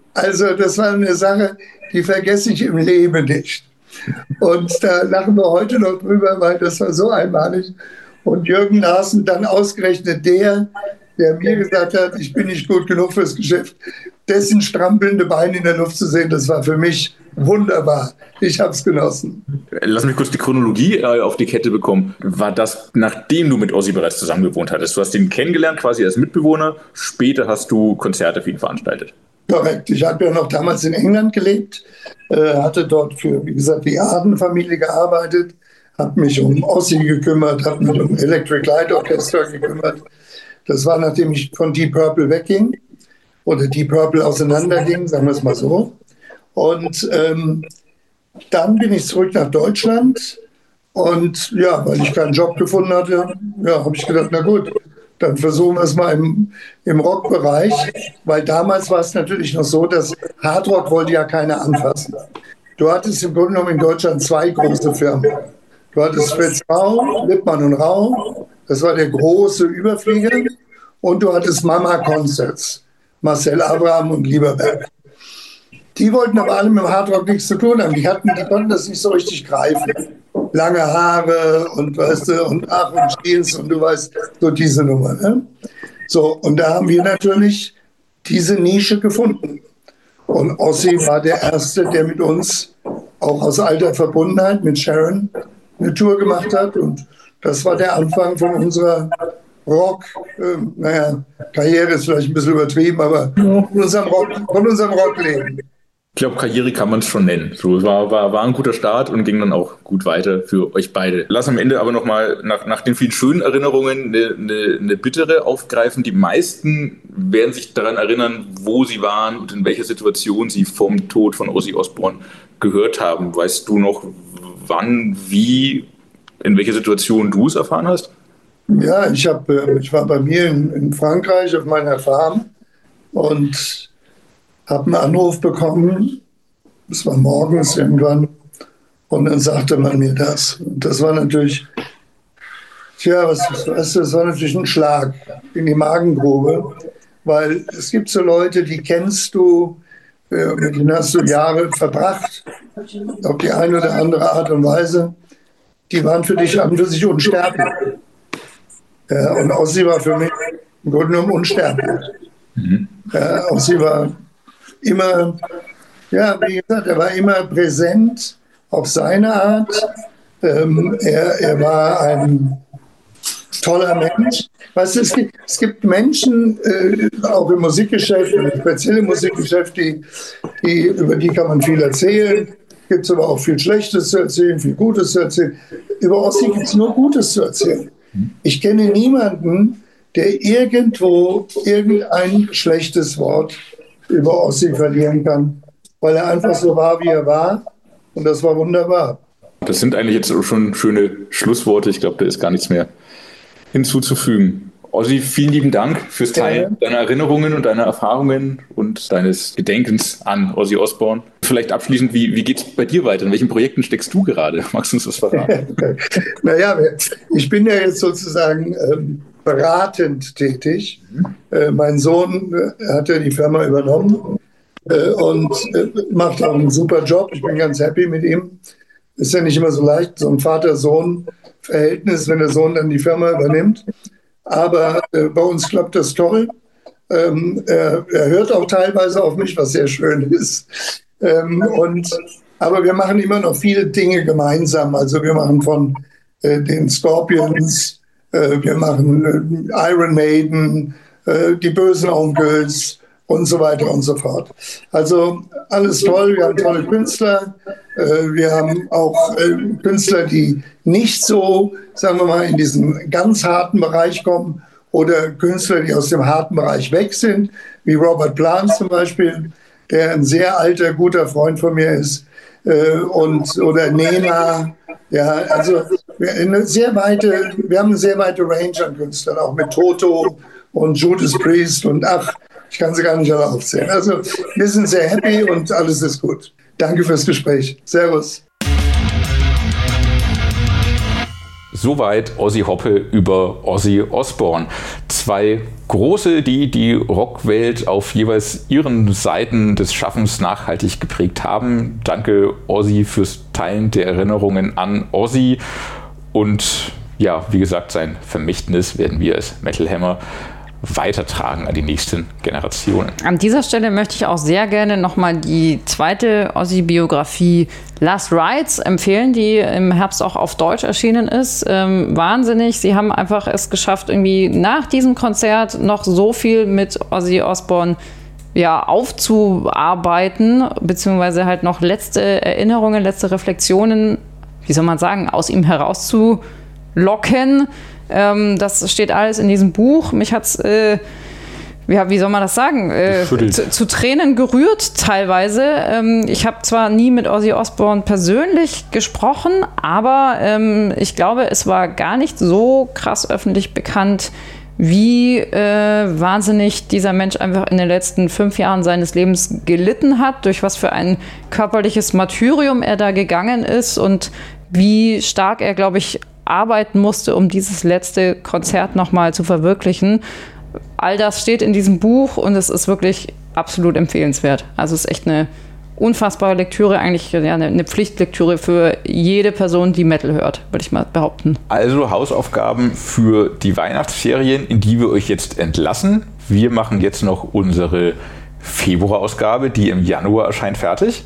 eine Sache, die vergesse ich im Leben nicht. Und da lachen wir heute noch drüber, weil das war so einmalig. Und Jürgen Larsen dann ausgerechnet der mir gesagt hat, ich bin nicht gut genug fürs Geschäft, dessen strampelnde Beine in der Luft zu sehen, das war für mich wunderbar. Ich habe es genossen. Lass mich kurz die Chronologie auf die Kette bekommen. War das, nachdem du mit Ossi bereits zusammen gewohnt hattest? Du hast ihn kennengelernt, quasi als Mitbewohner. Später hast du Konzerte für ihn veranstaltet. Korrekt. Ich habe ja noch damals in England gelebt, hatte dort für, wie gesagt, die Arden-Familie gearbeitet, habe mich um Ossi gekümmert, habe mich um Electric Light Orchestra gekümmert. Das war, nachdem ich von Deep Purple wegging oder Deep Purple auseinanderging, sagen wir es mal so. Und dann bin ich zurück nach Deutschland und ja, weil ich keinen Job gefunden hatte, ja, habe ich gedacht, na gut, dann versuchen wir es mal im Rockbereich, weil damals war es natürlich noch so, dass Hardrock wollte ja keiner anfassen. Du hattest im Grunde genommen in Deutschland zwei große Firmen. Du hattest Fritz Rau, Lippmann und Rau, das war der große Überflieger, und du hattest Mama Concerts, Marcel Abraham und Lieberberg. Die wollten aber alle mit dem Hardrock nichts zu tun haben. Die konnten das nicht so richtig greifen. Lange Haare und weißt du, und Ach und Jeans und du weißt, so diese Nummer. Ne? So, und da haben wir natürlich diese Nische gefunden. Und Ossi war der Erste, der mit uns auch aus alter Verbundenheit mit Sharon eine Tour gemacht hat. Und das war der Anfang von unserer Karriere ist vielleicht ein bisschen übertrieben, aber von unserem Rockleben. Ich glaube, Karriere kann man es schon nennen. So, es war ein guter Start und ging dann auch gut weiter für euch beide. Lass am Ende aber nochmal nach den vielen schönen Erinnerungen eine bittere aufgreifen. Die meisten werden sich daran erinnern, wo sie waren und in welcher Situation sie vom Tod von Ozzy Osbourne gehört haben. Weißt du noch, wann, wie, in welcher Situation du es erfahren hast? Ja, ich war bei mir in Frankreich auf meiner Farm und habe einen Anruf bekommen, es war morgens irgendwann, und dann sagte man mir das. Und das war natürlich, das war natürlich ein Schlag in die Magengrube, weil es gibt so Leute, die kennst du, mit denen hast du Jahre verbracht, auf die eine oder andere Art und Weise, die waren für dich an und für sich unsterblich. Ja, und Ossi war für mich im Grunde genommen unsterblich. Ossi war immer, ja, wie gesagt, er war immer präsent auf seine Art. Er war ein toller Mensch. Weißt du, es gibt Menschen, auch im Musikgeschäft, speziell im Musikgeschäft, über die kann man viel erzählen. Gibt es aber auch viel Schlechtes zu erzählen, viel Gutes zu erzählen. Über Ossi gibt es nur Gutes zu erzählen. Ich kenne niemanden, der irgendwo irgendein schlechtes Wort über Ossi verlieren kann, weil er einfach so war, wie er war, und das war wunderbar. Das sind eigentlich jetzt schon schöne Schlussworte. Ich glaube, da ist gar nichts mehr hinzuzufügen. Ozzy, vielen lieben Dank fürs Teilen deiner Erinnerungen und deiner Erfahrungen und deines Gedenkens an Ozzy Osbourne. Vielleicht abschließend, wie geht es bei dir weiter? In welchen Projekten steckst du gerade? Magst du uns das verraten? Naja, ich bin ja jetzt sozusagen beratend tätig. Mein Sohn hat ja die Firma übernommen und macht auch einen super Job. Ich bin ganz happy mit ihm. Ist ja nicht immer so leicht, so ein Vater-Sohn-Verhältnis, wenn der Sohn dann die Firma übernimmt. Aber bei uns klappt das toll. Er hört auch teilweise auf mich, was sehr schön ist. Aber wir machen immer noch viele Dinge gemeinsam. Also wir machen von den Scorpions, wir machen Iron Maiden, die Bösen Onkels und so weiter und so fort. Also alles toll, wir haben tolle Künstler. Wir haben auch Künstler, die nicht so, sagen wir mal, in diesen ganz harten Bereich kommen oder Künstler, die aus dem harten Bereich weg sind, wie Robert Plant zum Beispiel, der ein sehr alter, guter Freund von mir ist, oder Nena. Ja, also wir haben eine sehr weite Range an Künstlern, auch mit Toto und Judas Priest und ich kann sie gar nicht alle aufzählen. Also wir sind sehr happy und alles ist gut. Danke fürs Gespräch. Servus. Soweit Ozzy Hoppe über Ozzy Osbourne. Zwei Große, die die Rockwelt auf jeweils ihren Seiten des Schaffens nachhaltig geprägt haben. Danke Ozzy fürs Teilen der Erinnerungen an Ozzy. Und ja, wie gesagt, sein Vermächtnis werden wir als Metal Hammer weitertragen an die nächsten Generationen. An dieser Stelle möchte ich auch sehr gerne nochmal die zweite Ozzy-Biografie Last Rites empfehlen, die im Herbst auch auf Deutsch erschienen ist. Wahnsinnig. Sie haben einfach es geschafft, irgendwie nach diesem Konzert noch so viel mit Ozzy Osbourne aufzuarbeiten, beziehungsweise halt noch letzte Erinnerungen, letzte Reflexionen, wie soll man sagen, aus ihm herauszulocken. Das steht alles in diesem Buch. Mich hat es, wie soll man das sagen, zu Tränen gerührt teilweise. Ich habe zwar nie mit Ozzy Osbourne persönlich gesprochen, aber ich glaube, es war gar nicht so krass öffentlich bekannt, wie wahnsinnig dieser Mensch einfach in den letzten 5 Jahren seines Lebens gelitten hat, durch was für ein körperliches Martyrium er da gegangen ist und wie stark er, glaube ich, arbeiten musste, um dieses letzte Konzert nochmal zu verwirklichen. All das steht in diesem Buch und es ist wirklich absolut empfehlenswert. Also es ist echt eine unfassbare Lektüre, eigentlich eine Pflichtlektüre für jede Person, die Metal hört, würde ich mal behaupten. Also Hausaufgaben für die Weihnachtsferien, in die wir euch jetzt entlassen. Wir machen jetzt noch unsere Februarausgabe, die im Januar erscheint, fertig.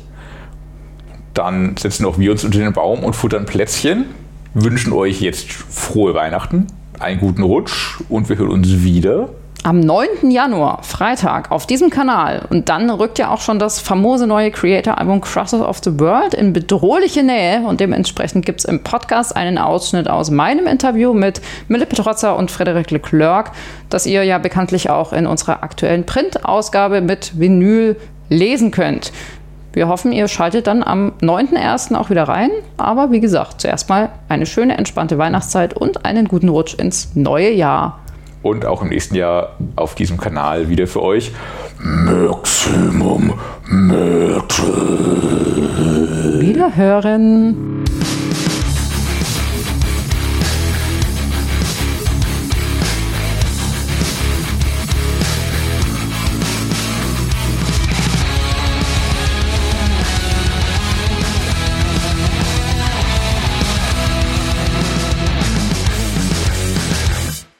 Dann setzen auch wir uns unter den Baum und futtern Plätzchen. Wünschen euch jetzt frohe Weihnachten, einen guten Rutsch und wir hören uns wieder am 9. Januar, Freitag, auf diesem Kanal. Und dann rückt ja auch schon das famose neue Creator-Album Crosses of the World in bedrohliche Nähe. Und dementsprechend gibt es im Podcast einen Ausschnitt aus meinem Interview mit Mille Petrozza und Frederic Leclerc, das ihr ja bekanntlich auch in unserer aktuellen Printausgabe mit Vinyl lesen könnt. Wir hoffen, ihr schaltet dann am 9.1. auch wieder rein. Aber wie gesagt, zuerst mal eine schöne, entspannte Weihnachtszeit und einen guten Rutsch ins neue Jahr. Und auch im nächsten Jahr auf diesem Kanal wieder für euch Maximum Metal. Wiederhören.